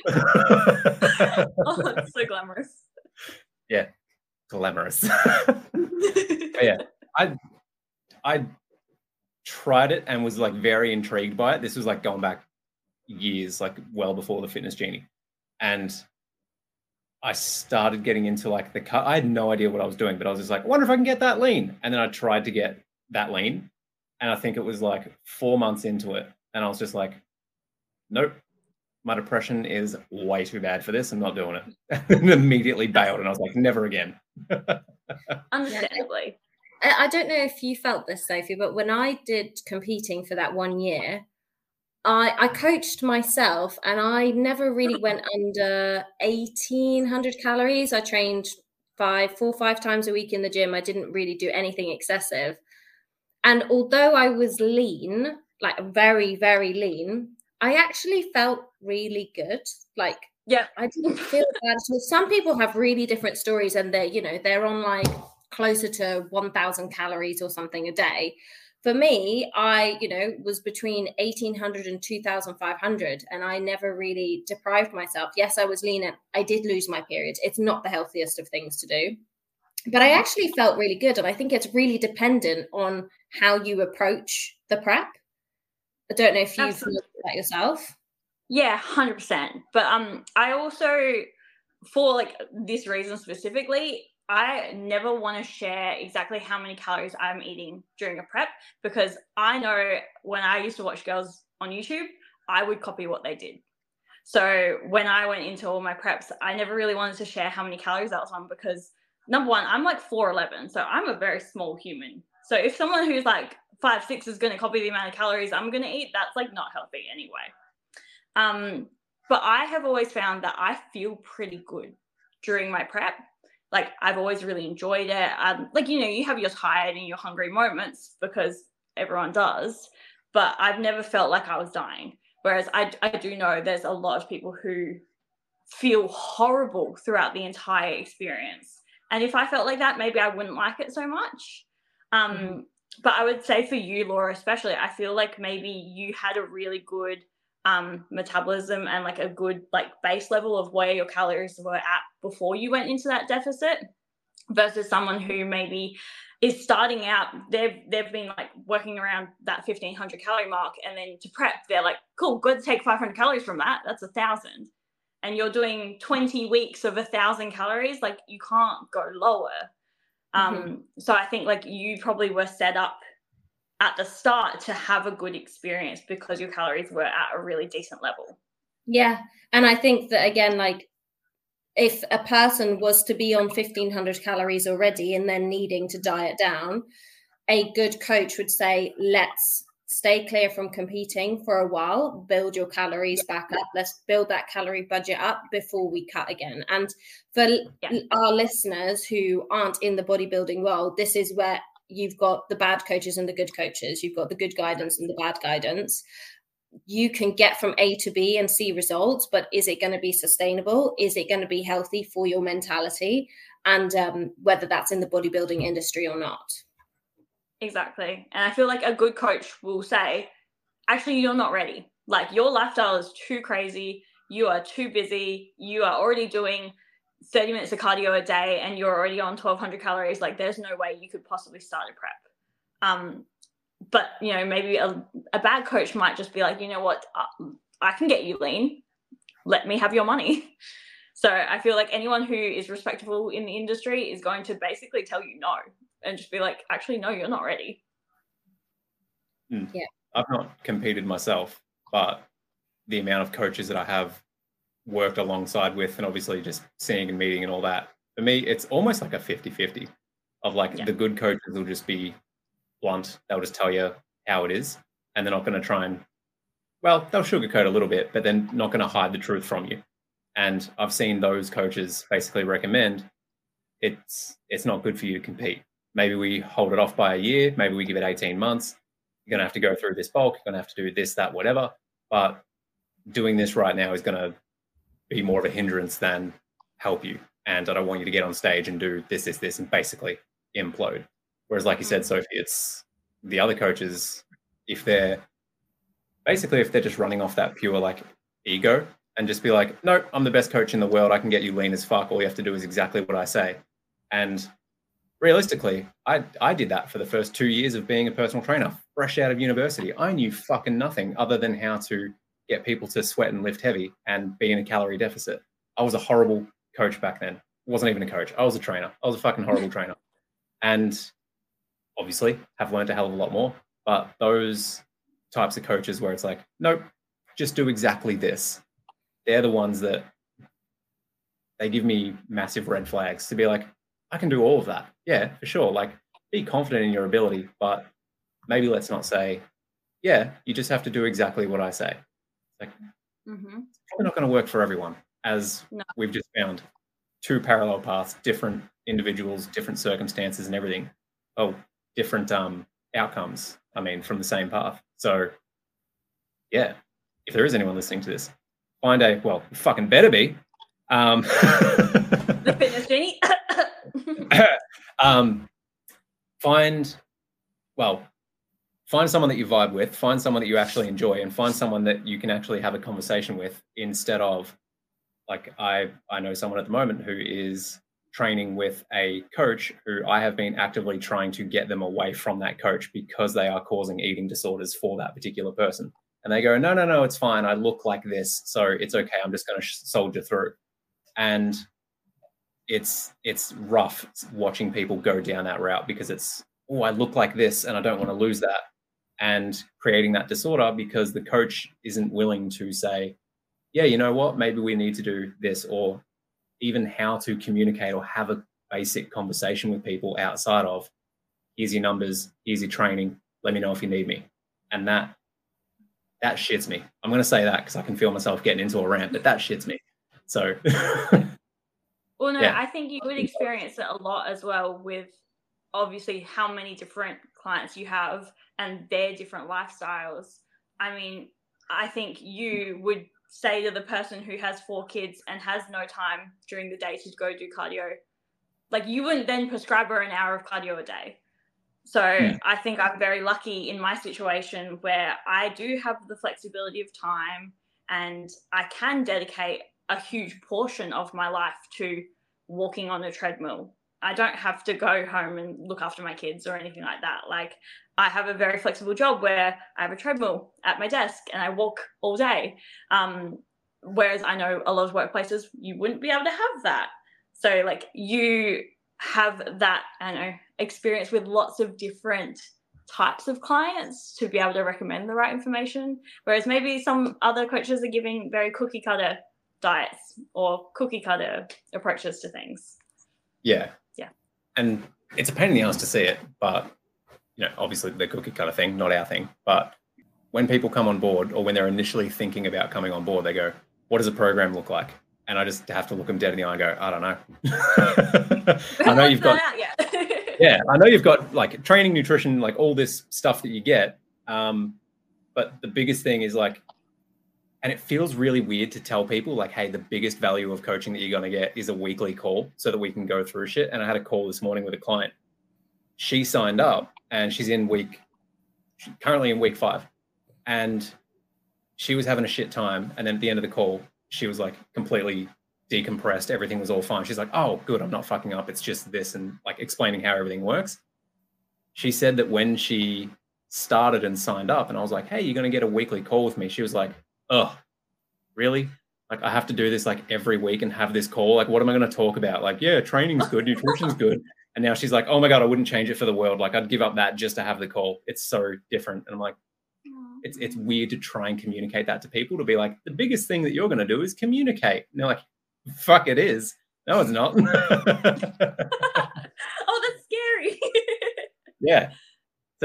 Oh, it's so glamorous. Yeah, glamorous. Yeah, I tried it and was like very intrigued by it. This was like going back years, like well before the Fitness Genie, and I started getting into like I had no idea what I was doing, but I was just like, I wonder if I can get that lean. And then I tried to get that lean, and I think it was like 4 months into it, and I was just like, nope, my depression is way too bad for this. I'm not doing it. And immediately bailed, and I was like, never again. Understandably. I don't know if you felt this, Sophie, but when I did competing for that 1 year, I coached myself, and I never really went under 1,800 calories. I trained 4 or 5 times a week in the gym. I didn't really do anything excessive. And although I was lean, like very, very lean, I actually felt really good. Like, yeah, I didn't feel bad. So some people have really different stories, and they're on like closer to 1,000 calories or something a day. For me, I, was between 1,800 and 2,500, and I never really deprived myself. Yes, I was lean, and I did lose my period. It's not the healthiest of things to do, but I actually felt really good. And I think it's really dependent on how you approach the prep. I don't know if you've looked at that yourself. Yeah, 100%. But I also, for like this reason specifically, I never want to share exactly how many calories I'm eating during a prep, because I know when I used to watch girls on YouTube, I would copy what they did. So when I went into all my preps, I never really wanted to share how many calories I was on, because number one, I'm like 4'11", so I'm a very small human. So if someone who's like 5'6" is going to copy the amount of calories I'm going to eat, that's like not healthy anyway. But I have always found that I feel pretty good during my prep. Like, I've always really enjoyed it. Like, you have your tired and your hungry moments, because everyone does, but I've never felt like I was dying. Whereas I do know there's a lot of people who feel horrible throughout the entire experience. And if I felt like that, maybe I wouldn't like it so much. But I would say for you, Laura, especially, I feel like maybe you had a really good metabolism and like a good like base level of where your calories were at before you went into that deficit, versus someone who maybe is starting out, they've been like working around that 1,500 calorie mark, and then to prep they're like, cool, good to take 500 calories from that's 1,000, and you're doing 20 weeks of 1,000 calories. Like, you can't go lower. So I think like you probably were set up at the start to have a good experience because your calories were at a really decent level. Yeah. And I think that, again, like, if a person was to be on 1,500 calories already and then needing to diet down, a good coach would say, let's stay clear from competing for a while, build your calories back up. Let's build that calorie budget up before we cut again. And for our listeners who aren't in the bodybuilding world, this is where you've got the bad coaches and the good coaches. You've got the good guidance and the bad guidance. You can get from A to B and see results, but is it going to be sustainable? Is it going to be healthy for your mentality? And whether that's in the bodybuilding industry or not. Exactly. And I feel like a good coach will say, actually, you're not ready. Like, your lifestyle is too crazy. You are too busy. You are already doing 30 minutes of cardio a day and you're already on 1,200 calories. Like, there's no way you could possibly start a prep. But, maybe a bad coach might just be like, you know what, I can get you lean. Let me have your money. So I feel like anyone who is respectable in the industry is going to basically tell you no and just be like, actually, no, you're not ready. Yeah. I've not competed myself, but the amount of coaches that I have worked alongside with, and obviously just seeing and meeting and all that, for me, it's almost like a 50-50 of like the good coaches will just be blunt. They'll just tell you how it is, and they're not going to try and, well, they'll sugarcoat a little bit, but then not going to hide the truth from you. And I've seen those coaches basically recommend it's not good for you to compete. Maybe we hold it off by a year. Maybe we give it 18 months. You're going to have to go through this bulk. You're going to have to do this, that, whatever. But doing this right now is going to be more of a hindrance than help you. And I don't want you to get on stage and do this, and basically implode. Whereas, like you said, Sophie, it's the other coaches, if they're just running off that pure like ego and just be like, no, I'm the best coach in the world. I can get you lean as fuck. All you have to do is exactly what I say. And realistically, I did that for the first 2 years of being a personal trainer, fresh out of university. I knew fucking nothing other than how to get people to sweat and lift heavy and be in a calorie deficit. I was a horrible coach back then. I wasn't even a coach. I was a trainer. I was a fucking horrible trainer. And obviously have learned a hell of a lot more. But those types of coaches where it's like, nope, just do exactly this. They're the ones that they give me massive red flags to be like, I can do all of that. Yeah, for sure. Like, be confident in your ability, but maybe let's not say, yeah, you just have to do exactly what I say. Like, it's probably not going to work for everyone, as we've just found. Two parallel paths, different individuals, different circumstances and everything. Oh, different outcomes, I mean, from the same path. So, yeah, if there is anyone listening to this, find you fucking better be. The fitness genie. Find someone that you vibe with, find someone that you actually enjoy, and find someone that you can actually have a conversation with, instead of, like, I know someone at the moment who is training with a coach who I have been actively trying to get them away from that coach because they are causing eating disorders for that particular person. And they go, no, it's fine. I look like this, so it's okay. I'm just going to soldier through. And it's rough watching people go down that route, because it's, I look like this and I don't want to lose that, and creating that disorder because the coach isn't willing to say, yeah, you know what, maybe we need to do this, or even how to communicate or have a basic conversation with people outside of, here's your numbers, here's your training, let me know if you need me. And that shits me. I'm going to say that because I can feel myself getting into a rant, but that shits me. So well, no, yeah. I think you would experience it a lot as well, with obviously how many different clients you have and their different lifestyles. I mean, I think you would say to the person who has 4 kids and has no time during the day to go do cardio, like, you wouldn't then prescribe her an hour of cardio a day. So I think I'm very lucky in my situation where I do have the flexibility of time, and I can dedicate a huge portion of my life to walking on a treadmill. I don't have to go home and look after my kids or anything like that. Like, I have a very flexible job where I have a treadmill at my desk and I walk all day. Whereas I know a lot of workplaces, you wouldn't be able to have that. So, like, you have that, I don't know, experience with lots of different types of clients to be able to recommend the right information. Whereas maybe some other coaches are giving very cookie cutter diets or cookie cutter approaches to things. Yeah. And it's a pain in the ass to see it, but, you know, obviously the cookie cutter thing, not our thing. But when people come on board, or when they're initially thinking about coming on board, they go, what does a program look like? And I just have to look them dead in the eye and go, I don't know. I know you've got, yeah, I know you've got like training, nutrition, like all this stuff that you get. But the biggest thing is like, and it feels really weird to tell people like, hey, the biggest value of coaching that you're going to get is a weekly call so that we can go through shit. And I had a call this morning with a client. She signed up and she's currently in week 5. And she was having a shit time. And then at the end of the call, she was like completely decompressed. Everything was all fine. She's like, oh, good, I'm not fucking up. It's just this, and like explaining how everything works. She said that when she started and signed up and I was like, hey, you're going to get a weekly call with me. She was like, oh, really? Like, I have to do this like every week and have this call? Like, what am I going to talk about? Like, yeah, training's good, nutrition's good. And now she's like, oh my God, I wouldn't change it for the world. Like, I'd give up that just to have the call. It's so different. And I'm like, it's weird to try and communicate that to people, to be like, the biggest thing that you're going to do is communicate. And they're like, fuck, it is. No, it's not. Oh, that's scary. Yeah. So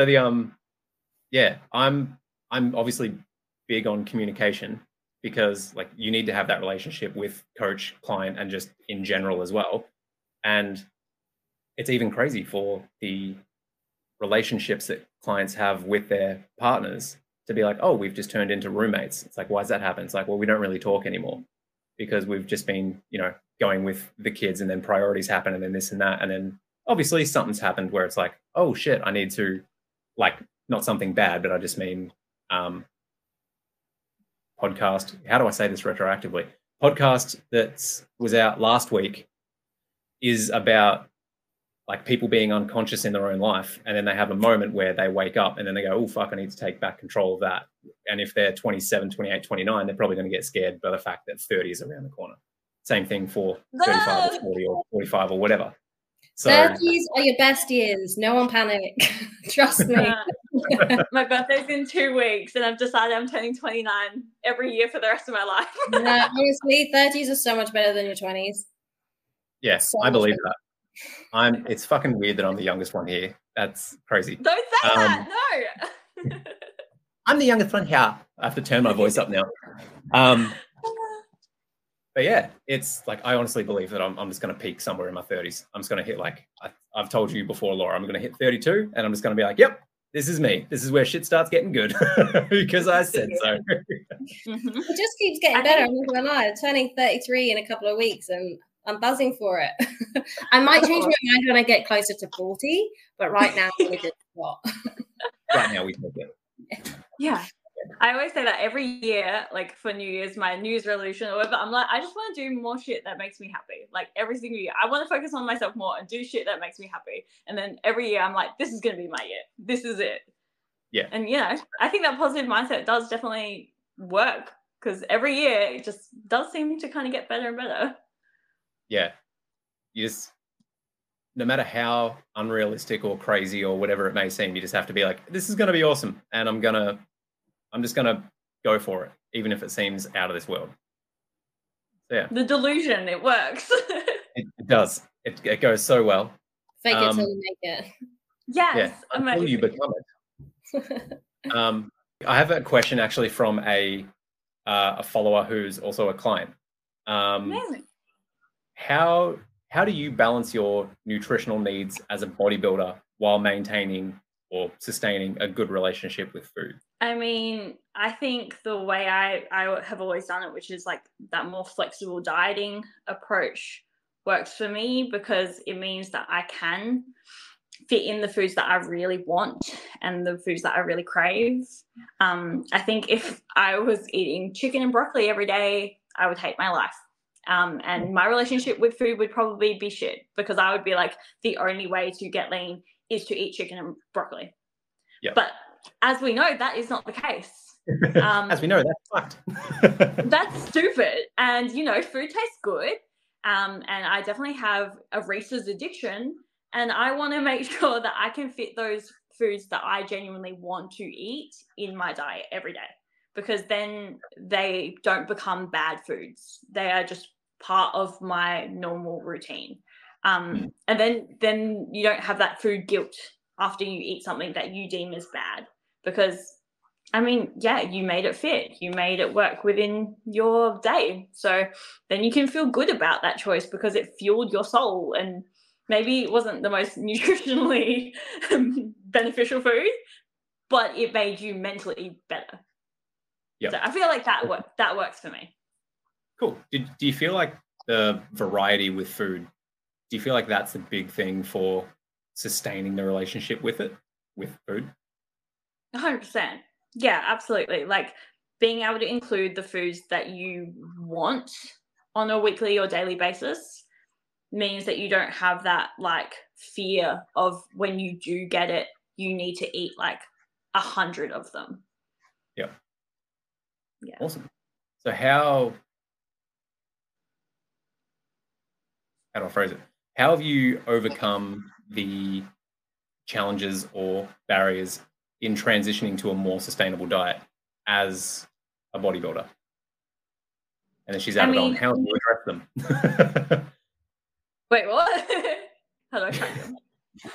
I'm obviously big on communication, because like you need to have that relationship with coach, client, and just in general as well. And it's even crazy for the relationships that clients have with their partners to be like, oh, we've just turned into roommates. It's like, why does that happen? It's like, well, we don't really talk anymore because we've just been, going with the kids, and then priorities happen, and then this and that. And then obviously something's happened where it's like, oh shit, I need to, like, not something bad, but I just mean podcast. How do I say this retroactively? Podcast that was out last week is about like people being unconscious in their own life, and then they have a moment where they wake up and then they go, oh fuck, I need to take back control of that. And if they're 27, 28, 29, they're probably going to get scared by the fact that 30 is around the corner. Same thing for 35 or 40 or 45 or whatever. So 30s are your best years. No one panic. Trust me. My birthday's in 2 weeks, and I've decided I'm turning 29 every year for the rest of my life. Honestly, 30s are so much better than your 20s. Yes, I believe that. It's fucking weird that I'm the youngest one here. That's crazy. Don't say that. No. I'm the youngest one here. I have to turn my voice up now. But yeah, it's like, I honestly believe that I'm just going to peak somewhere in my 30s. I'm just going to hit, like, I've told you before, Laura, I'm going to hit 32, and I'm just going to be like, yep, this is me. This is where shit starts getting good because I said so. It just keeps getting better. I'm not going to lie. I'm turning 33 in a couple of weeks, and I'm buzzing for it. I might change my mind when I get closer to 40, but right now, I'm going to what? Right now, we take it. Yeah. I always say that every year, like for New Year's, my New Year's resolution or whatever, I'm like, I just want to do more shit that makes me happy. Like every single year, I want to focus on myself more and do shit that makes me happy. And then every year, I'm like, this is going to be my year. This is it. Yeah. And, I think that positive mindset does definitely work, because every year it just does seem to kind of get better and better. Yeah. You just, no matter how unrealistic or crazy or whatever it may seem, you just have to be like, this is going to be awesome. And I'm just going to go for it, even if it seems out of this world. So, yeah. The delusion, it works. It does. It goes so well. Fake it till you make it. Yes. Yeah, until you become it. I have a question actually from a follower who's also a client. Amazing. How do you balance your nutritional needs as a bodybuilder while maintaining or sustaining a good relationship with food? I mean, I think the way I have always done it, which is like that more flexible dieting approach, works for me, because it means that I can fit in the foods that I really want and the foods that I really crave. I think if I was eating chicken and broccoli every day, I would hate my life. And my relationship with food would probably be shit, because I would be like, the only way to get lean is to eat chicken and broccoli. Yeah. But as we know, that is not the case. As we know, that's fucked. That's stupid. And, food tastes good. And I definitely have a Reese's addiction. And I want to make sure that I can fit those foods that I genuinely want to eat in my diet every day, because then they don't become bad foods. They are just part of my normal routine. And then you don't have that food guilt after you eat something that you deem as bad, because you made it fit, you made it work within your day. So then you can feel good about that choice because it fueled your soul, and maybe it wasn't the most nutritionally beneficial food, but it made you mentally better. Yeah. So I feel like that works for me. Cool. Do you feel like the variety with food, do you feel like that's a big thing for sustaining the relationship with food? 100%. Yeah, absolutely. Like being able to include the foods that you want on a weekly or daily basis means that you don't have that like fear of when you do get it, you need to eat like 100 of them. Yeah. Yeah. Awesome. So how do I phrase it? How have you overcome the challenges or barriers in transitioning to a more sustainable diet as a bodybuilder? And then she's added on, how do you address them? Wait, what? How do I track them?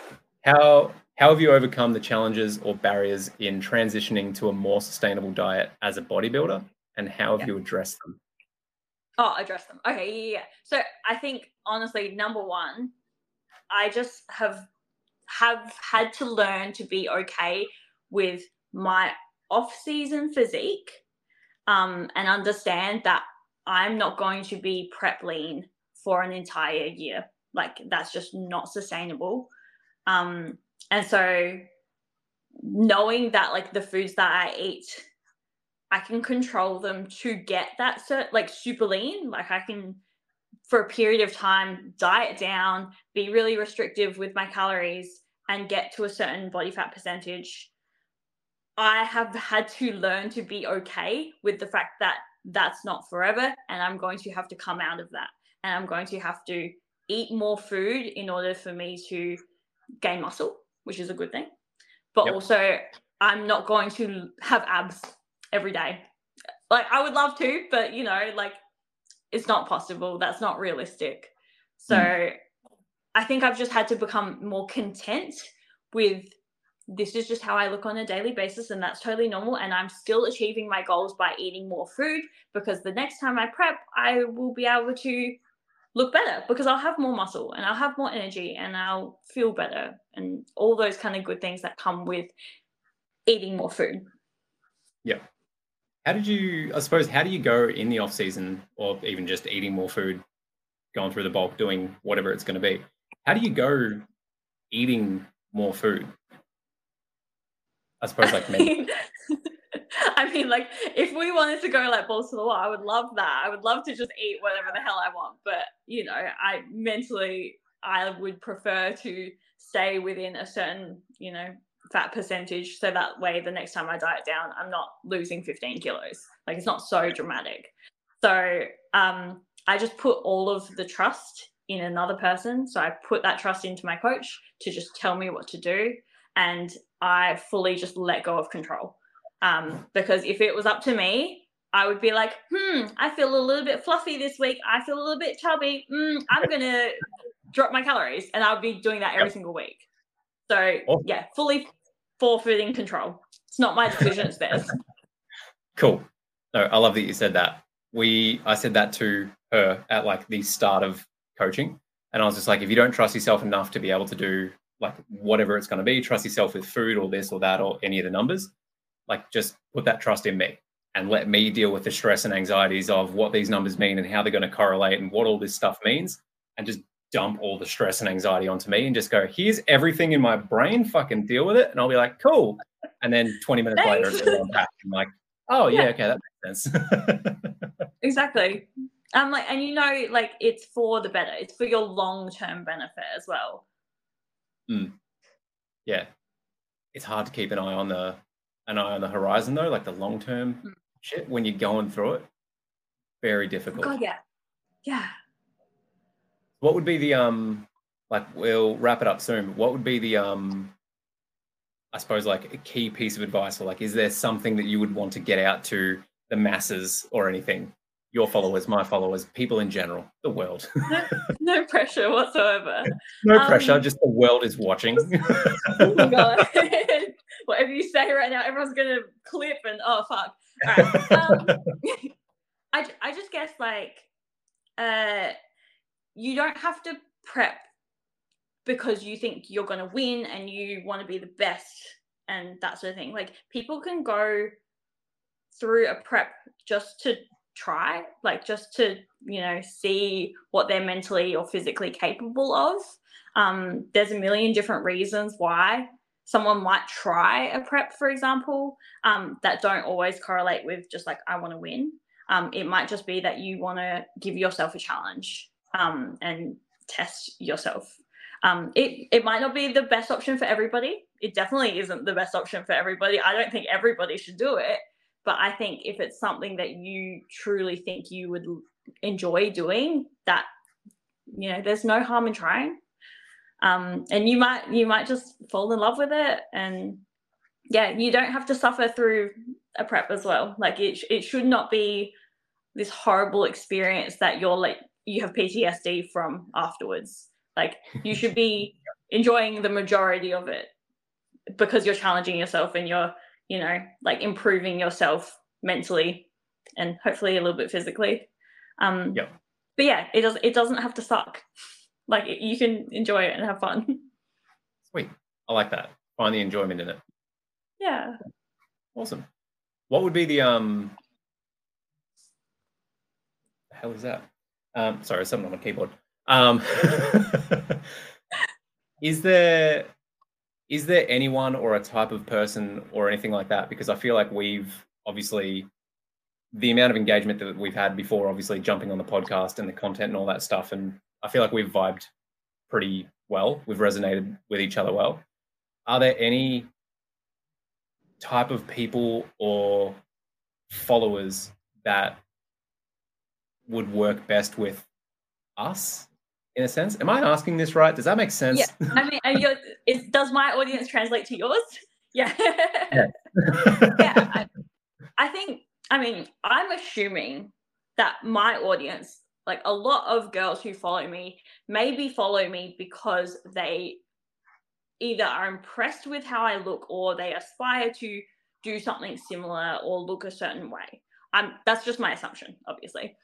How have you overcome the challenges or barriers in transitioning to a more sustainable diet as a bodybuilder, and how have you addressed them? Oh, address them. Okay, yeah. So I think honestly, number one, I just have had to learn to be okay with my off-season physique, and understand that I'm not going to be prep lean for an entire year. Like, that's just not sustainable. And so knowing that, like, the foods that I eat, I can control them to get that like super lean. Like, I can, for a period of time, diet down, be really restrictive with my calories, and get to a certain body fat percentage. I have had to learn to be okay with the fact that that's not forever, and I'm going to have to come out of that, and I'm going to have to eat more food in order for me to gain muscle, which is a good thing. But also, I'm not going to have abs every day. Like, I would love to, but, you know, like, it's not possible. That's not realistic. So I think I've just had to become more content with, this is just how I look on a daily basis, and that's totally normal. And I'm still achieving my goals by eating more food, because the next time I prep, I will be able to look better, because I'll have more muscle and I'll have more energy and I'll feel better, and all those kind of good things that come with eating more food. Yeah. How do you go in the off season, or even just eating more food, going through the bulk, doing whatever it's going to be? How do you go eating more food? I suppose, like, me. I mean, like, if we wanted to go like balls to the wall, I would love that. I would love to just eat whatever the hell I want. But, you know, I would prefer to stay within a certain, you know, fat percentage, so that way the next time I diet down, I'm not losing 15 kilos. Like, it's not so dramatic. So I just put all of the trust in another person. So I put that trust into my coach to just tell me what to do, and I fully just let go of control. Because if it was up to me, I would be like, I feel a little bit fluffy this week. I feel a little bit chubby. I'm going to drop my calories. And I would be doing that every single week. So, yeah, fully forfeiting control. It's not my decision, it's theirs. Cool. No, I love that you said that. I said that to her at, like, the start of coaching. And I was just like, if you don't trust yourself enough to be able to do, like, whatever it's going to be, trust yourself with food or this or that or any of the numbers, like, just put that trust in me and let me deal with the stress and anxieties of what these numbers mean and how they're going to correlate and what all this stuff means, and just dump all the stress and anxiety onto me and just go, here's everything in my brain, fucking deal with it. And I'll be like, cool. And then 20 minutes later, I'm back. I'm like, oh yeah, okay, that makes sense. Exactly. Like, and you know, like, it's for the better. It's for your long-term benefit as well. Yeah. It's hard to keep an eye on the horizon, though, like the long-term shit when you're going through it. Very difficult. God, yeah. Yeah. What would be the like, we'll wrap it up soon, but what would be the I suppose, like, a key piece of advice, or, like, is there something that you would want to get out to the masses or anything? Your followers, my followers, people in general, the world. No pressure whatsoever. No pressure, just the world is watching. Oh my God. Whatever you say right now, everyone's going to clip and, oh, fuck. All right. I just guess, like, you don't have to prep because you think you're going to win and you want to be the best and that sort of thing. Like, people can go through a prep just to try, like, just to, you know, see what they're mentally or physically capable of. There's a million different reasons why someone might try a prep, for example, that don't always correlate with just, like, I want to win. It might just be that you want to give yourself a challenge and test yourself. It might not be the best option for everybody. It definitely isn't the best option for everybody. I don't think everybody should do it. But I think if it's something that you truly think you would enjoy doing, that, you know, there's no harm in trying. And you might just fall in love with it. And yeah, you don't have to suffer through a prep as well. Like, it should not be this horrible experience that you're like, you have PTSD from afterwards. Like, you should be enjoying the majority of it because you're challenging yourself and you're, you know, like improving yourself mentally and hopefully a little bit physically. But yeah, it doesn't have to suck. Like you can enjoy it and have fun. Sweet. I like that. Find the enjoyment in it. Yeah. Awesome. What would be the hell is that? Sorry, something on my keyboard. Is there anyone or a type of person or anything like that? Because I feel like we've obviously, the amount of engagement that we've had before, obviously jumping on the podcast and the content and all that stuff, and I feel like we've vibed pretty well. We've resonated with each other well. Are there any type of people or followers that would work best with us, in a sense? Am I asking this right? Does that make sense? Yeah. I mean, does my audience translate to yours? Yeah. Yeah. I think, I mean, I'm assuming that my audience, like a lot of girls who follow me, maybe follow me because they either are impressed with how I look or they aspire to do something similar or look a certain way. That's just my assumption, obviously.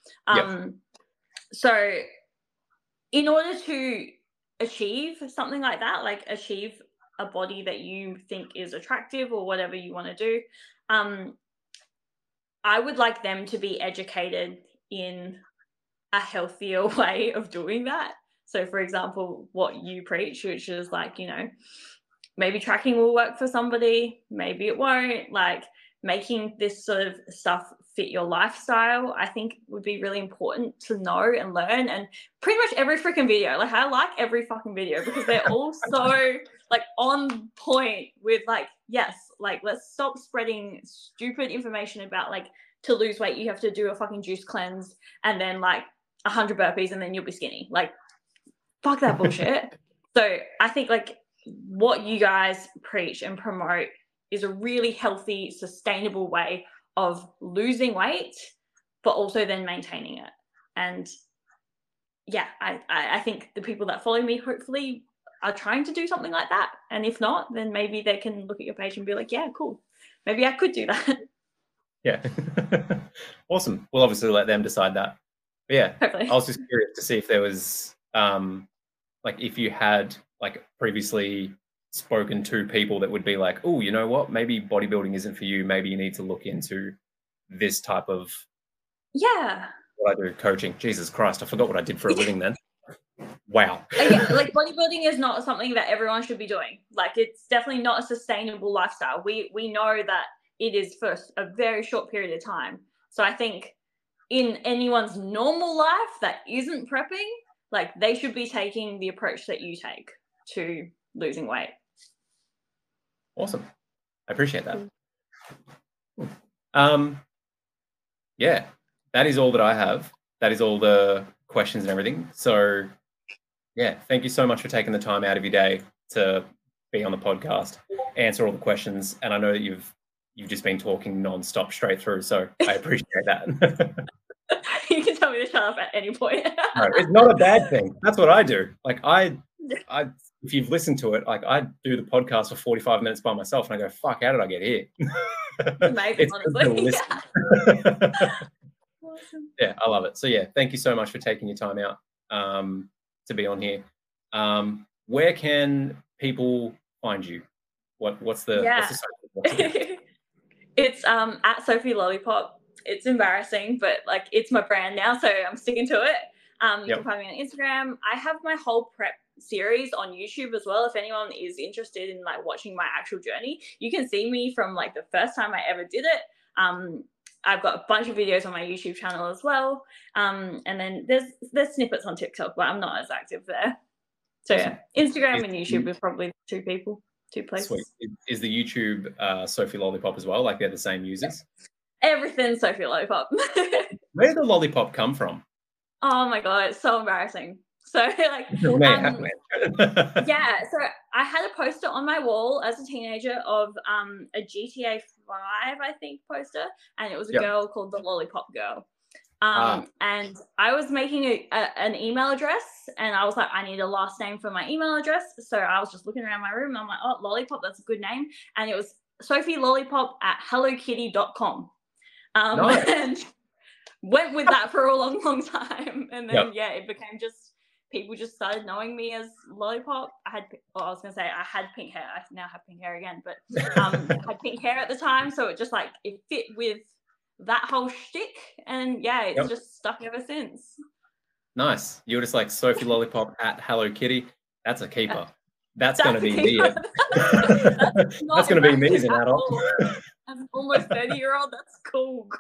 So in order to achieve something like that, like achieve a body that you think is attractive or whatever you want to do, I would like them to be educated in a healthier way of doing that. So, for example, what you preach, which is like, you know, maybe tracking will work for somebody, maybe it won't. Like making this sort of stuff fit your lifestyle, I think would be really important to know and learn. And pretty much every freaking video, like I like every fucking video because they're all so like on point with like, yes, like let's stop spreading stupid information about like to lose weight you have to do a fucking juice cleanse and then like 100 burpees and then you'll be skinny. Like fuck that bullshit. So I think like what you guys preach and promote is a really healthy, sustainable way of losing weight, but also then maintaining it. And yeah, I think the people that follow me hopefully are trying to do something like that. And if not, then maybe they can look at your page and be like, yeah, cool. Maybe I could do that. Yeah. Awesome. We'll obviously let them decide that. But yeah, hopefully. I was just curious to see if there was, like if you had like previously spoken to people that would be like, oh, you know what, maybe bodybuilding isn't for you, maybe you need to look into this type of what I do, coaching. Jesus Christ, I forgot what I did for a living then. Wow. Yeah, like bodybuilding is not something that everyone should be doing. Like it's definitely not a sustainable lifestyle. We know that it is for a very short period of time. So I think in anyone's normal life that isn't prepping, like they should be taking the approach that you take to losing weight. Awesome. I appreciate that. Yeah, that is all that I have. That is all the questions and everything. So yeah, thank you so much for taking the time out of your day to be on the podcast, answer all the questions. And I know that you've just been talking nonstop straight through. So I appreciate that. You can tell me to shut up at any point. No, it's not a bad thing. That's what I do. Like I if you've listened to it, like I do the podcast for 45 minutes by myself and I go, fuck, how did I get here? Amazing, honestly. Awesome. Yeah, I love it. So yeah, thank you so much for taking your time out to be on here. Where can people find you? What's the It's at Sophie Lollipop. It's embarrassing, but like it's my brand now, so I'm sticking to it. You can find me on Instagram. I have my whole prep series on YouTube as well. If anyone is interested in like watching my actual journey, you can see me from like the first time I ever did it. I've got a bunch of videos on my YouTube channel as well. And then there's snippets on TikTok, but I'm not as active there. So yeah, Instagram and YouTube is probably two places. Sweet. Is the YouTube Sophie Lollipop as well? Like they're the same users? Everything's Sophie Lollipop. Where did the lollipop come from? Oh my God, it's so embarrassing. So like, yeah, so I had a poster on my wall as a teenager of a GTA 5, I think, poster, and it was a girl called the Lollipop Girl. And I was making an email address, and I was like, I need a last name for my email address. So I was just looking around my room, and I'm like, oh, Lollipop, that's a good name. And it was SophieLollipop@hellokitty.com. Nice. And went with that for a long, long time. And then, it became just, people just started knowing me as Lollipop. I was going to say I had pink hair. I now have pink hair again, but I had pink hair at the time. So it just like, it fit with that whole shtick. And it's just stuck ever since. Nice. You're just like Sophie Lollipop at Hello Kitty. That's a keeper. That's going to be me. That's going to be me as an adult. As an almost 30-year-old, that's cool.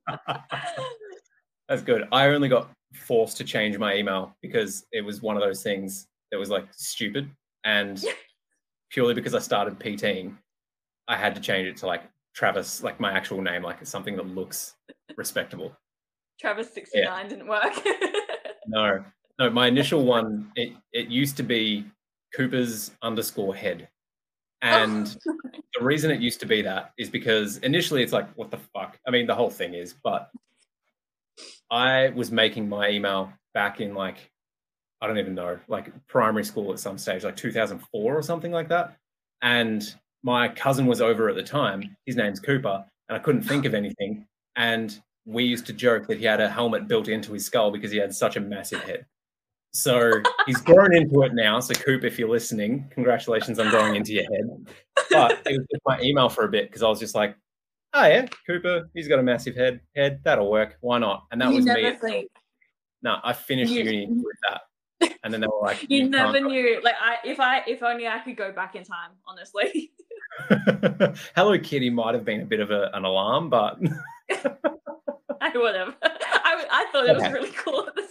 That's good. I only got forced to change my email because it was one of those things that was like stupid, and purely because I started PTing, I had to change it to like Travis, like my actual name, like it's something that looks respectable. Travis 69 didn't work. No, my initial one, it used to be Coopers_head. And the reason it used to be that is because initially it's like, what the fuck? I mean, the whole thing is, but I was making my email back in like, I don't even know, like primary school at some stage, like 2004 or something like that. And my cousin was over at the time. His name's Cooper, and I couldn't think of anything. And we used to joke that he had a helmet built into his skull because he had such a massive head. So he's grown into it now. So Coop, if you're listening, congratulations on growing into your head. But it was just my email for a bit because I was just like, oh yeah, Cooper, he's got a massive head. That'll work. Why not? And that was me. No, I finished uni with that. And then they were like, you never knew. Like if only I could go back in time, honestly. Hello Kitty might have been a bit of an alarm, but whatever. I thought it was really cool at the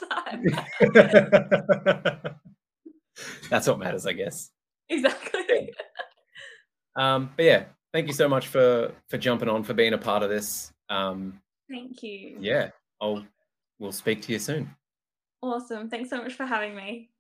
time. That's what matters, I guess. Exactly. But yeah, thank you so much for jumping on, for being a part of this. Thank you. Yeah, we'll speak to you soon. Awesome. Thanks so much for having me.